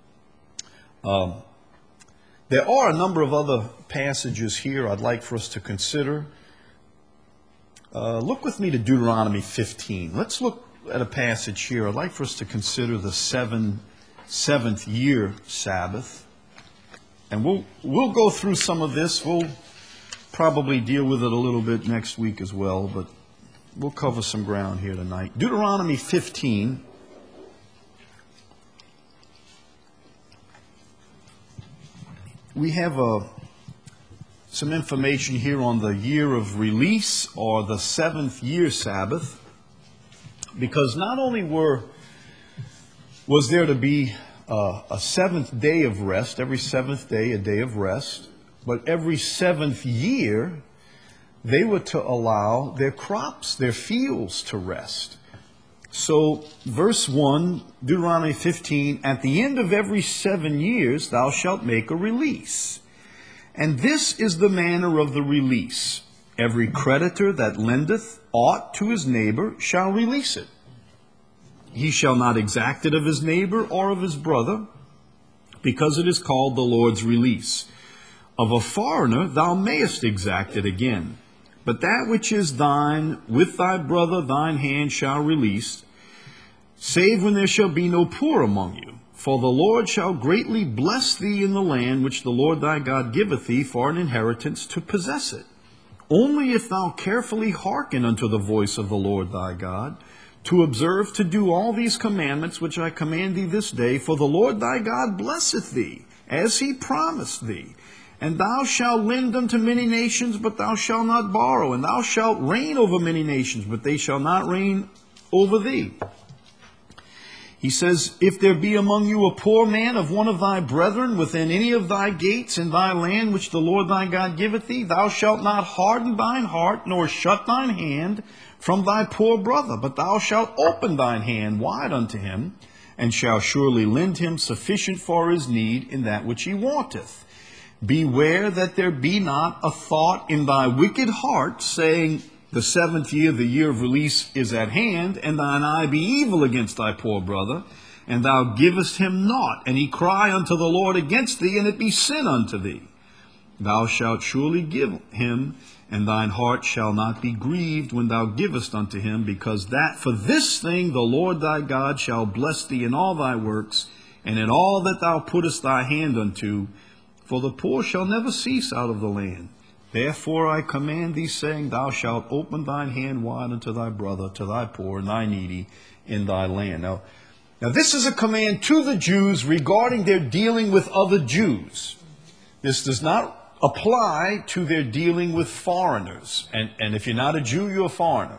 There are a number of other passages here I'd like for us to consider. Look with me to Deuteronomy 15. Let's look at a passage here. I'd like for us to consider the seventh year Sabbath. And we'll go through some of this. We'll probably deal with it a little bit next week as well, but we'll cover some ground here tonight. Deuteronomy 15. We have some information here on the year of release, or the seventh year Sabbath, because not only was there to be a seventh day of rest, every seventh day a day of rest, but every seventh year they were to allow their crops, their fields to rest. So, verse 1, Deuteronomy 15, at the end of every 7 years thou shalt make a release. And this is the manner of the release. Every creditor that lendeth aught to his neighbor shall release it. He shall not exact it of his neighbor or of his brother, because it is called the Lord's release. Of a foreigner thou mayest exact it again. But that which is thine with thy brother thine hand shall release, save when there shall be no poor among you. For the Lord shall greatly bless thee in the land which the Lord thy God giveth thee for an inheritance to possess it. Only if thou carefully hearken unto the voice of the Lord thy God, to observe to do all these commandments which I command thee this day, for the Lord thy God blesseth thee, as he promised thee. And thou shalt lend unto many nations, but thou shalt not borrow. And thou shalt reign over many nations, but they shall not reign over thee. He says, if there be among you a poor man of one of thy brethren within any of thy gates in thy land which the Lord thy God giveth thee, thou shalt not harden thine heart, nor shut thine hand from thy poor brother, but thou shalt open thine hand wide unto him, and shalt surely lend him sufficient for his need in that which he wanteth. Beware that there be not a thought in thy wicked heart, saying, the seventh year, the year of release, is at hand, and thine eye be evil against thy poor brother, and thou givest him naught, and he cry unto the Lord against thee, and it be sin unto thee. Thou shalt surely give him, and thine heart shall not be grieved when thou givest unto him, because that for this thing the Lord thy God shall bless thee in all thy works, and in all that thou puttest thy hand unto, for the poor shall never cease out of the land. Therefore I command thee, saying, thou shalt open thine hand wide unto thy brother, to thy poor and thy needy in thy land. Now this is a command to the Jews regarding their dealing with other Jews. This does not apply to their dealing with foreigners. And if you're not a Jew, you're a foreigner.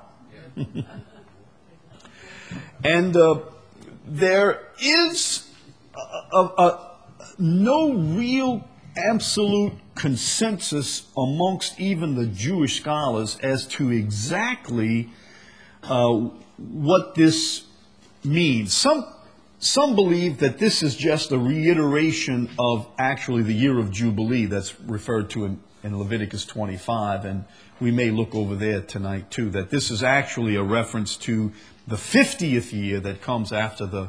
And there is no real absolute consensus amongst even the Jewish scholars as to exactly what this means. Some believe that this is just a reiteration of actually the year of Jubilee that's referred to in Leviticus 25, and we may look over there tonight too, that this is actually a reference to the 50th year that comes after the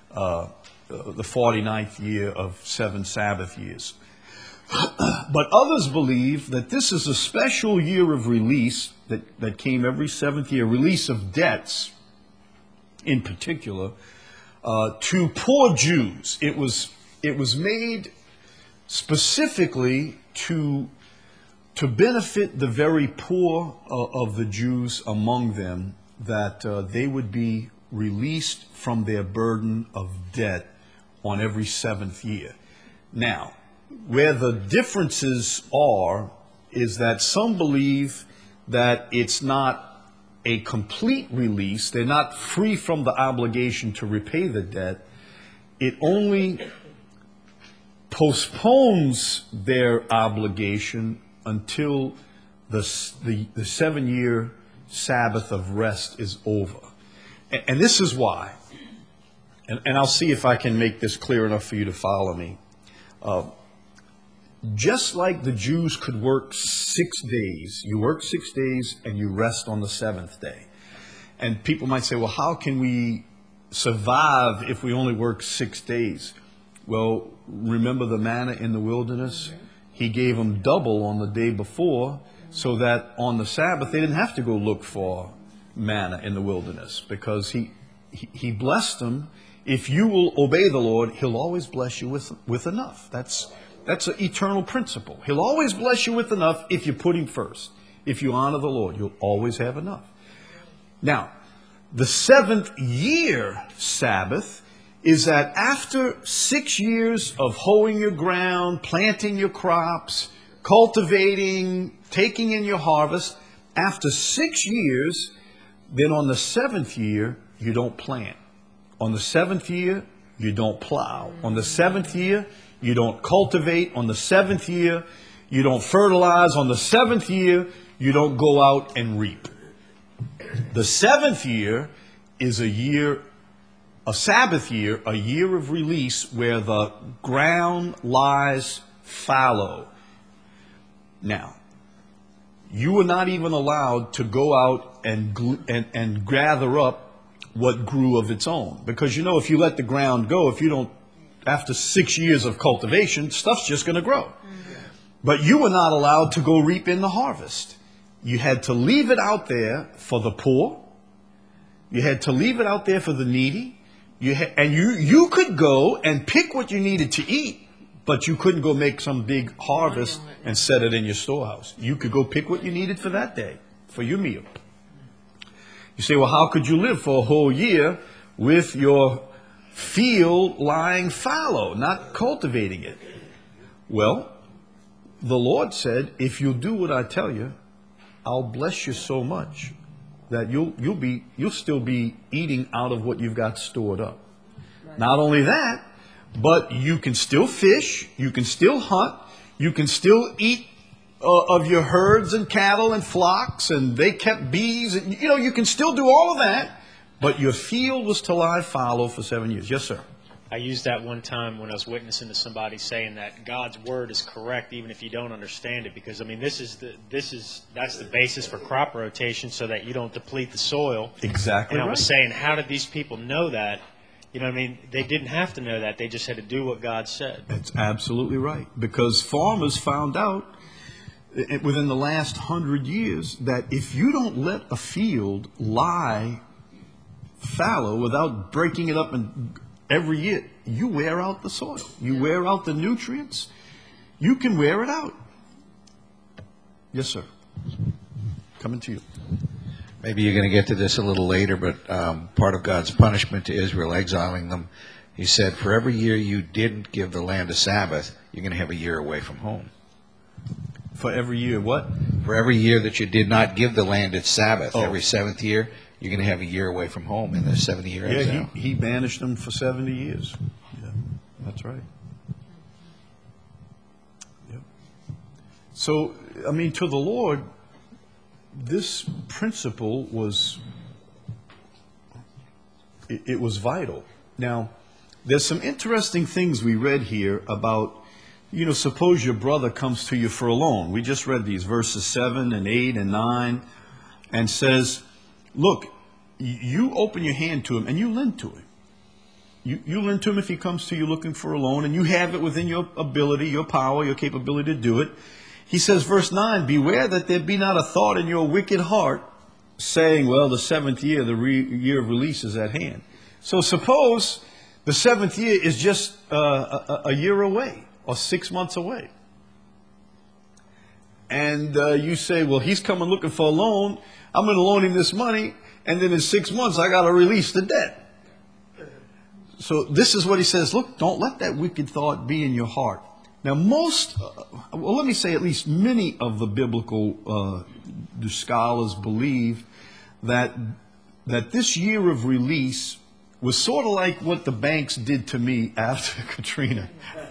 49th year of 7 Sabbath years. But others believe that this is a special year of release that came every 7th year, release of debts in particular, to poor Jews. It was made specifically to benefit the very poor of the Jews among them, that they would be released from their burden of debt on every 7th year. Now, where the differences are is that some believe that it's not a complete release. They're not free from the obligation to repay the debt. It only postpones their obligation until the 7-year Sabbath of rest is over. And this is why. and I'll see if I can make this clear enough for you to follow me. Just like the Jews could work 6 days, you work 6 days and you rest on the seventh day. And people might say, well, how can we survive if we only work 6 days? Well, remember the manna in the wilderness? He gave them double on the day before so that on the Sabbath they didn't have to go look for manna in the wilderness, because he blessed them. If you will obey the Lord, He'll always bless you with enough. That's an eternal principle. He'll always bless you with enough if you put Him first. If you honor the Lord, you'll always have enough. Now, the 7th year Sabbath is that after 6 years of hoeing your ground, planting your crops, cultivating, taking in your harvest, after 6 years, then on the 7th year, you don't plant. On the 7th year, you don't plow. On the 7th year, you don't cultivate. On the 7th year, you don't fertilize. On the 7th year, you don't go out and reap. The 7th year is a Sabbath year, a year of release where the ground lies fallow. Now, you were not even allowed to go out and gather up what grew of its own. Because, if you let the ground go, if you don't, after 6 years of cultivation, stuff's just going to grow. But you were not allowed to go reap in the harvest. You had to leave it out there for the poor. You had to leave it out there for the needy. You could go and pick what you needed to eat, but you couldn't go make some big harvest and set it in your storehouse. You could go pick what you needed for that day, for your meal. You say, well, how could you live for a whole year with your field lying fallow, not cultivating it? Well, the Lord said, if you'll do what I tell you, I'll bless you so much that you'll still be eating out of what you've got stored up. Right. Not only that, but you can still fish, you can still hunt, you can still eat of your herds and cattle and flocks, and they kept bees, and you can still do all of that, but your field was to lie fallow for 7 years. Yes, sir. I used that one time when I was witnessing to somebody saying that God's word is correct even if you don't understand it, because that's the basis for crop rotation, so that you don't deplete the soil. Exactly. And I right. was saying, how did these people know that? They didn't have to know that. They just had to do what God said. That's absolutely right. Because farmers found out within the last 100 years that if you don't let a field lie fallow without breaking it up and every year, you wear out the soil. You wear out the nutrients. You can wear it out. Yes, sir. Coming to you. Maybe you're going to get to this a little later, but part of God's punishment to Israel, exiling them, He said, for every year you didn't give the land a Sabbath, you're going to have a year away from home. For every year, what? For every year that you did not give the land its Sabbath, Oh. every 7th year, you're going to have a year away from home in the 70-year exile. Yeah, he banished them for 70 years. Yeah, that's right. Yep. So, to the Lord, this principle was vital. Now, there's some interesting things we read here about, suppose your brother comes to you for a loan. We just read these verses 7 and 8 and 9 and says, look, you open your hand to him and you lend to him. You lend to him if he comes to you looking for a loan, and you have it within your ability, your power, your capability to do it. He says, verse 9, beware that there be not a thought in your wicked heart saying, well, the 7th year, the year of release is at hand. So suppose the 7th year is just a year away or 6 months away. And you say, well, he's coming looking for a loan. I'm going to loan him this money. And then in 6 months, I got to release the debt. So this is what he says. Look, don't let that wicked thought be in your heart. Now, let me say at least many of the biblical scholars believe that this year of release was sort of like what the banks did to me after Katrina.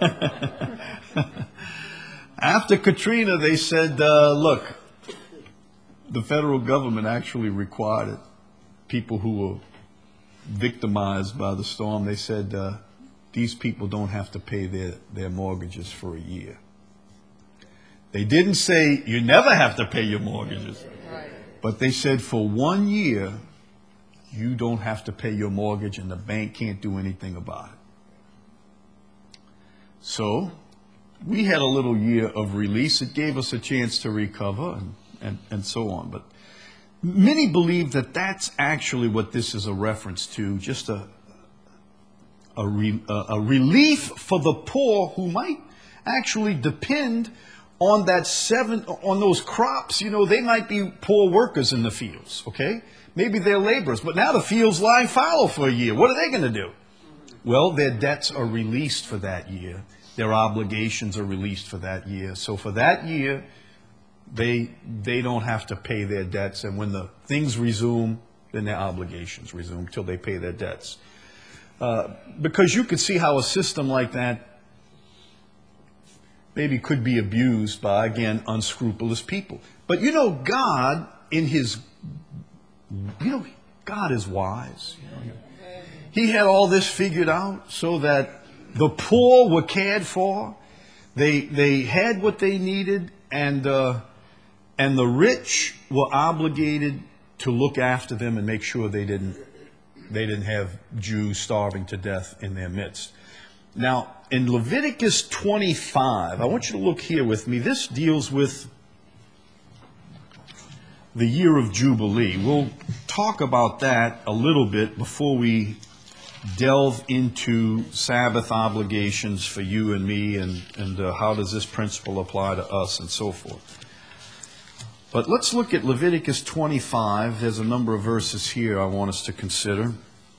After Katrina, they said, look, the federal government actually required it. People who were victimized by the storm, they said, these people don't have to pay their mortgages for a year. They didn't say, you never have to pay your mortgages. But they said, for 1 year, you don't have to pay your mortgage and the bank can't do anything about it. So we had a little year of release. It gave us a chance to recover and so on. But many believe that that's actually what this is a reference to, just a relief for the poor who might actually depend on on those crops. You know, they might be poor workers in the fields, okay? Maybe they're laborers, but now the fields lie fallow for a year. What are they going to do? Well, their debts are released for that year. Their obligations are released for that year. So for that year, they don't have to pay their debts. And when the things resume, then their obligations resume till they pay their debts. Because you could see how a system like that maybe could be abused by, again, unscrupulous people. But you know, God, God is wise. He had all this figured out so that the poor were cared for. They had what they needed, and the rich were obligated to look after them and make sure they didn't have Jews starving to death in their midst. Now, in Leviticus 25, I want you to look here with me. This deals with the year of Jubilee. We'll talk about that a little bit before we delve into Sabbath obligations for you and me, and how does this principle apply to us and so forth. But let's look at Leviticus 25. There's a number of verses here I want us to consider.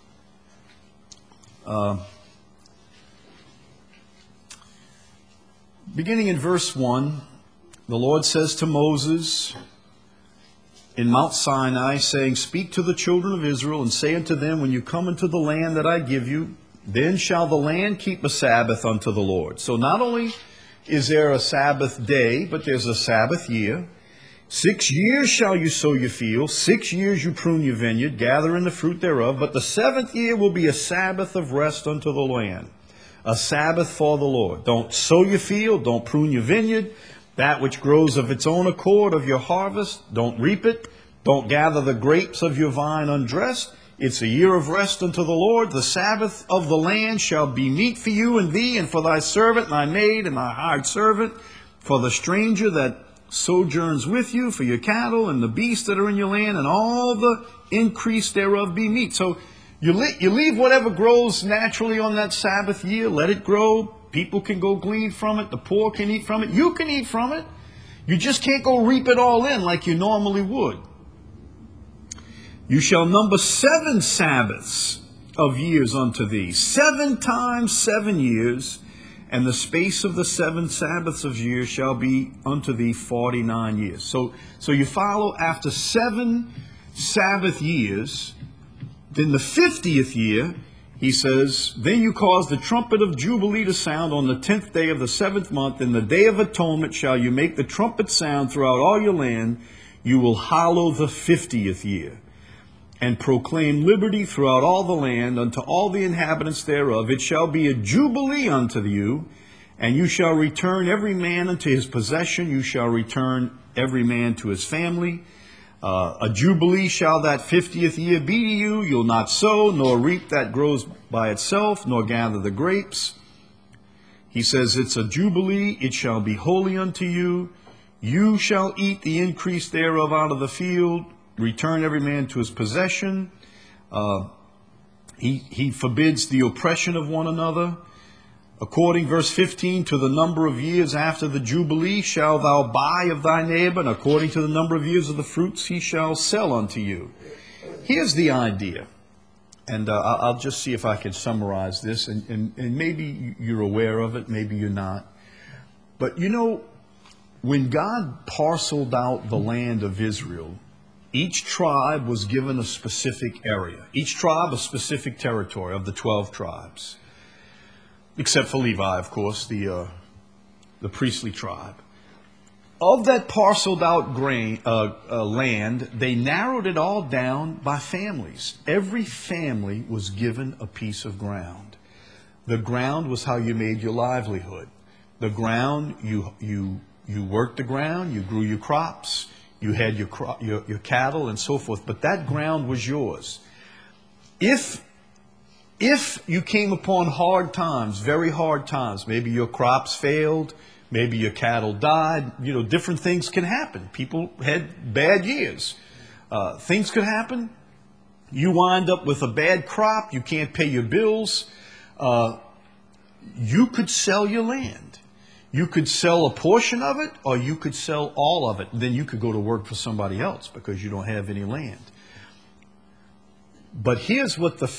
Beginning in verse 1, the Lord says to Moses in Mount Sinai, saying, "Speak to the children of Israel, and say unto them, when you come into the land that I give you, then shall the land keep a Sabbath unto the Lord." So not only is there a Sabbath day, but there's a Sabbath year. 6 years shall you sow your field, 6 years you prune your vineyard, gather in the fruit thereof, but the 7th year will be a Sabbath of rest unto the land, a Sabbath for the Lord. Don't sow your field, don't prune your vineyard. That which grows of its own accord of your harvest, don't reap it. Don't gather the grapes of your vine undressed. It's a year of rest unto the Lord. The Sabbath of the land shall be meat for you and thee, and for thy servant, and thy maid, and thy hired servant, for the stranger that sojourns with you, for your cattle and the beasts that are in your land, and all the increase thereof be meat. So you leave whatever grows naturally on that Sabbath year, let it grow. People can go glean from it. The poor can eat from it. You can eat from it. You just can't go reap it all in like you normally would. You shall number 7 Sabbaths of years unto thee, 7 times 7 years, and the space of the 7 Sabbaths of years shall be unto thee 49 years. So you follow, after 7 Sabbath years, then the 50th year, he says, then you cause the trumpet of Jubilee to sound on the 10th day of the 7th month. In the day of atonement shall you make the trumpet sound throughout all your land. You will hallow the 50th year, and proclaim liberty throughout all the land unto all the inhabitants thereof. It shall be a jubilee unto you, and you shall return every man unto his possession. You shall return every man to his family. A jubilee shall that 50th year be to you. You'll not sow, nor reap that grows by itself, nor gather the grapes. He says it's a jubilee. It shall be holy unto you. You shall eat the increase thereof out of the field. Return every man to his possession. He forbids the oppression of one another. According, verse 15, to the number of years after the Jubilee shall thou buy of thy neighbor, and according to the number of years of the fruits he shall sell unto you. Here's the idea, and I'll just see if I can summarize this, and maybe you're aware of it, maybe you're not. But you know, when God parceled out the land of Israel, each tribe was given a specific area. Each tribe a specific territory of the 12 tribes. Except for Levi, of course, the priestly tribe. of that parceled out land, they narrowed it all down by families. Every family was given a piece of ground. The ground was how you made your livelihood. The ground, you worked the ground, you grew your crops, you had your cattle and so forth, but that ground was yours. If you came upon hard times, very hard times, maybe your crops failed, maybe your cattle died, different things can happen. People had bad years. Things could happen. You wind up with a bad crop, you can't pay your bills. You could sell your land. You could sell a portion of it, or you could sell all of it. Then you could go to work for somebody else because you don't have any land. But here's what the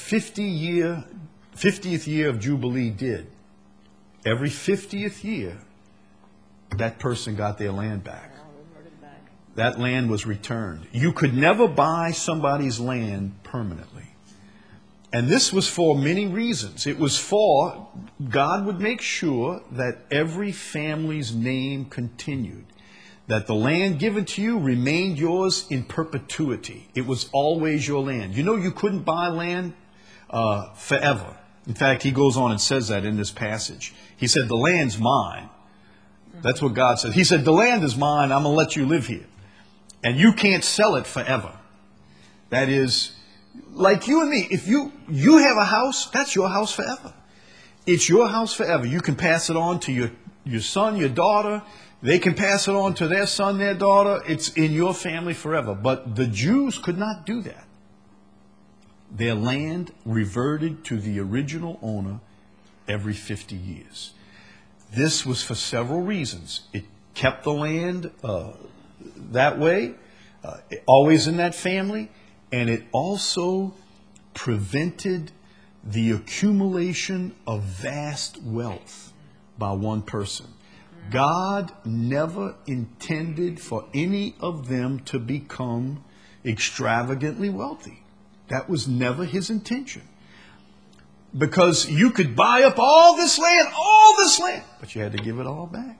50th year of Jubilee did. Every 50th year, that person got their land back. That land was returned. You could never buy somebody's land permanently. And this was for many reasons. It was for, God would make sure that every family's name continued. That the land given to you remained yours in perpetuity. It was always your land. You couldn't buy land forever. In fact, he goes on and says that in this passage. He said, the land's mine. That's what God said. He said, the land is mine. I'm going to let you live here. And you can't sell it forever. That is, like you and me, if you have a house, that's your house forever. It's your house forever. You can pass it on to your son, your daughter. They can pass it on to their son, their daughter. It's in your family forever. But the Jews could not do that. Their land reverted to the original owner every 50 years. This was for several reasons. It kept the land that way, always in that family, and it also prevented the accumulation of vast wealth by one person. God never intended for any of them to become extravagantly wealthy. That was never his intention. Because you could buy up all this land, but you had to give it all back.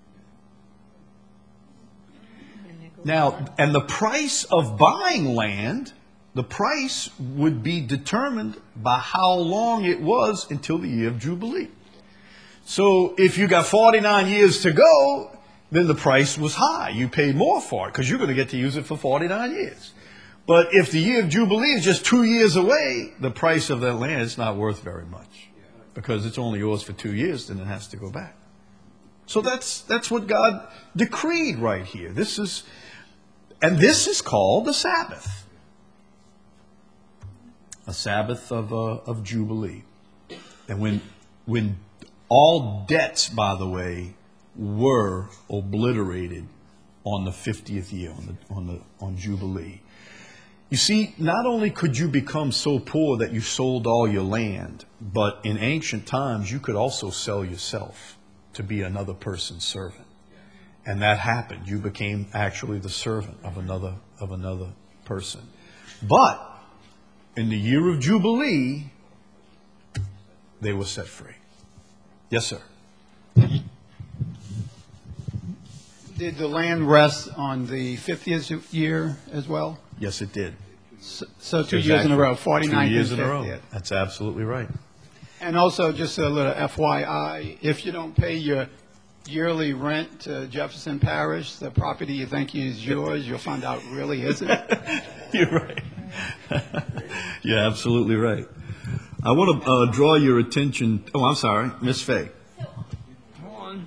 Now, and the price of buying land, the price would be determined by how long it was until the year of Jubilee. So if you got 49 years to go, then the price was high. You paid more for it because you're going to get to use it for 49 years. But if the year of Jubilee is just 2 years away, the price of that land is not worth very much because it's only yours for 2 years, then it has to go back. So that's what God decreed right here. This is called the Sabbath. A Sabbath of Jubilee. And when all debts, by the way, were obliterated on the 50th year, on Jubilee. You see, not only could you become so poor that you sold all your land, but in ancient times you could also sell yourself to be another person's servant. And that happened. You became actually the servant of another person. But in the year of Jubilee, they were set free. Yes, sir. Did the land rest on the 50th year as well? Yes, it did. So 2 years in a row, 49 2 years in a row. 50th. That's absolutely right. And also, just a little FYI, if you don't pay your yearly rent to Jefferson Parish, the property you think is yours, you'll find out really isn't. You're right. You're absolutely right. I want to draw your attention. Oh, I'm sorry, Miss Fay. Come on.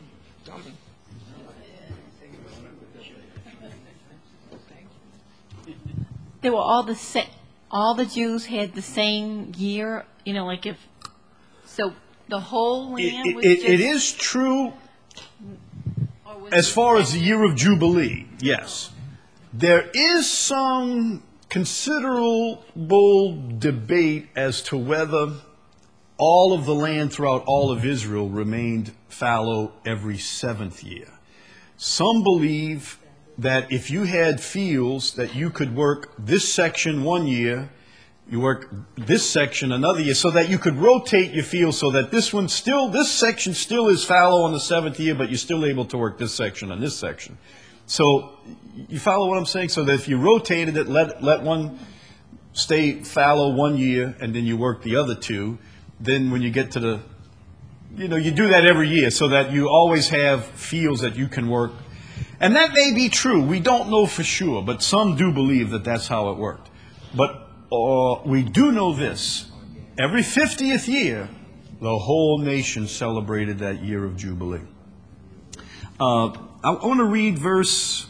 They were all the same. All the Jews had the same year. So the whole land was It is true as far as the year of Jubilee, yes. There is some considerable debate as to whether all of the land throughout all of Israel remained fallow every 7th year. Some believe that if you had fields that you could work this section 1 year You work this section another year so that you could rotate your field so that this section still is fallow on the 7th year, but you're still able to work this section and this section. So you follow what I'm saying? So that if you rotated it, let one stay fallow 1 year and then you work the other 2, then when you get to you do that every year so that you always have fields that you can work. And that may be true. We don't know for sure, but some do believe that that's how it worked. But we do know this. Every 50th year, the whole nation celebrated that year of Jubilee. I want to read verse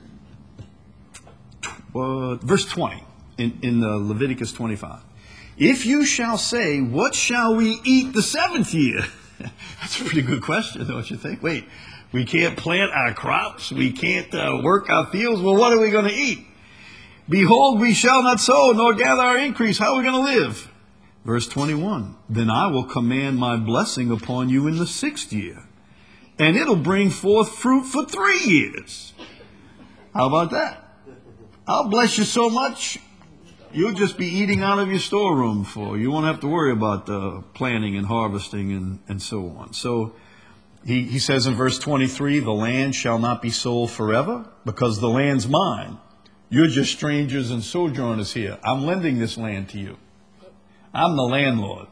20 in Leviticus 25. If you shall say, what shall we eat the 7th year? That's a pretty good question, don't you think? Wait, we can't plant our crops. We can't work our fields. Well, what are we going to eat? Behold, we shall not sow, nor gather our increase. How are we going to live? Verse 21, then I will command my blessing upon you in the 6th year, and it'll bring forth fruit for 3 years. How about that? I'll bless you so much, you'll just be eating out of your storeroom you won't have to worry about planting and harvesting and so on. So he says in verse 23, the land shall not be sold forever, because the land's mine. You're just strangers and sojourners here. I'm lending this land to you. I'm the landlord.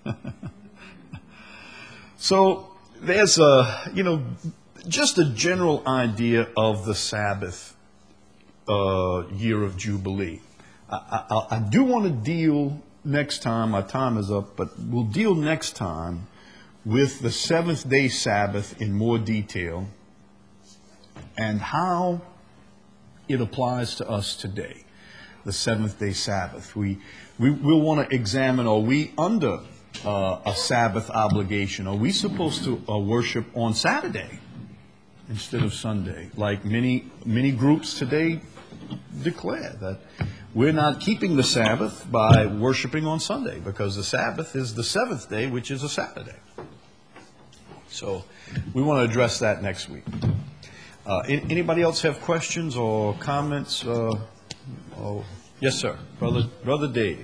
So there's just a general idea of the Sabbath year of Jubilee. I do want to deal next time, my time is up, but we'll deal next time with the 7th-day Sabbath in more detail and how it applies to us today, the 7th-day Sabbath. We'll want to examine, are we under a Sabbath obligation? Are we supposed to worship on Saturday instead of Sunday? Like many groups today declare that we're not keeping the Sabbath by worshiping on Sunday because the Sabbath is the 7th day, which is a Saturday. So we want to address that next week. Anybody else have questions or comments? Yes, sir. Brother Dave.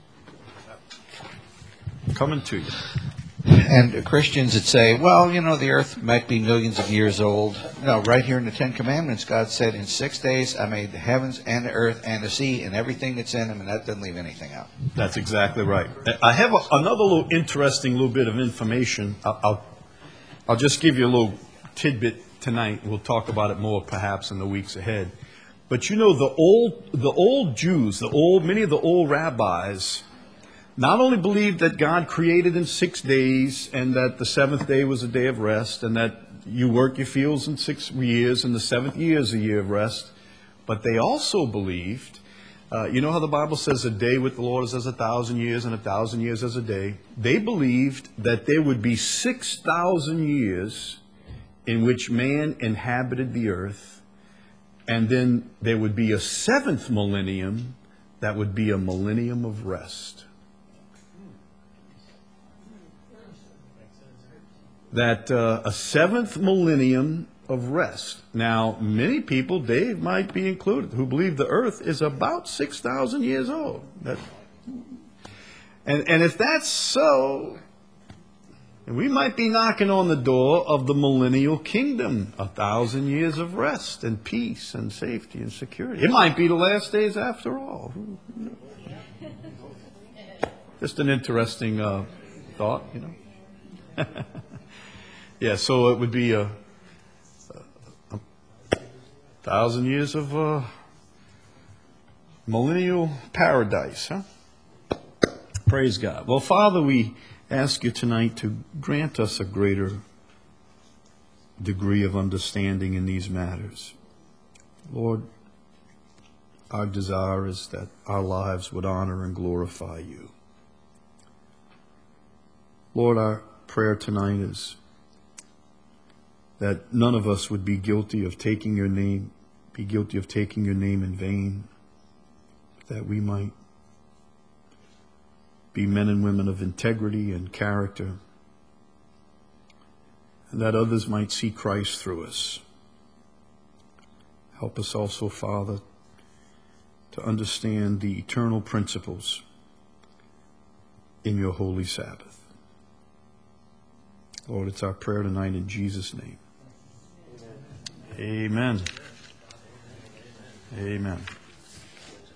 Coming to you. And Christians that say, well, the earth might be millions of years old. No, right here in the Ten Commandments, God said, in 6 days I made the heavens and the earth and the sea and everything that's in them, and that doesn't leave anything out. That's exactly right. I have another little interesting little bit of information. I'll just give you a little tidbit tonight. We'll talk about it more perhaps in the weeks ahead. But the old Jews, many of the old rabbis, not only believed that God created in 6 days and that the 7th day was a day of rest and that you work your fields in 6 years and the 7th year is a year of rest, but they also believed, you know how the Bible says a day with the Lord is as 1,000 years and 1,000 years as a day? They believed that there would be 6,000 years in which man inhabited the earth, and then there would be a 7th millennium that would be a millennium of rest. That a 7th millennium of rest. Now, many people, Dave might be included, who believe the earth is about 6,000 years old. And if that's so, we might be knocking on the door of the millennial kingdom, 1,000 years of rest and peace and safety and security. It might be the last days after all. Just an interesting thought, Yeah, so it would be a 1,000 years of millennial paradise, huh? Praise God. Well, Father, we ask you tonight to grant us a greater degree of understanding in these matters. Lord, our desire is that our lives would honor and glorify you. Lord, our prayer tonight is that none of us would be guilty of taking your name in vain, that we might be men and women of integrity and character, and that others might see Christ through us. Help us also, Father, to understand the eternal principles in your holy Sabbath. Lord, it's our prayer tonight in Jesus' name. Amen. Amen.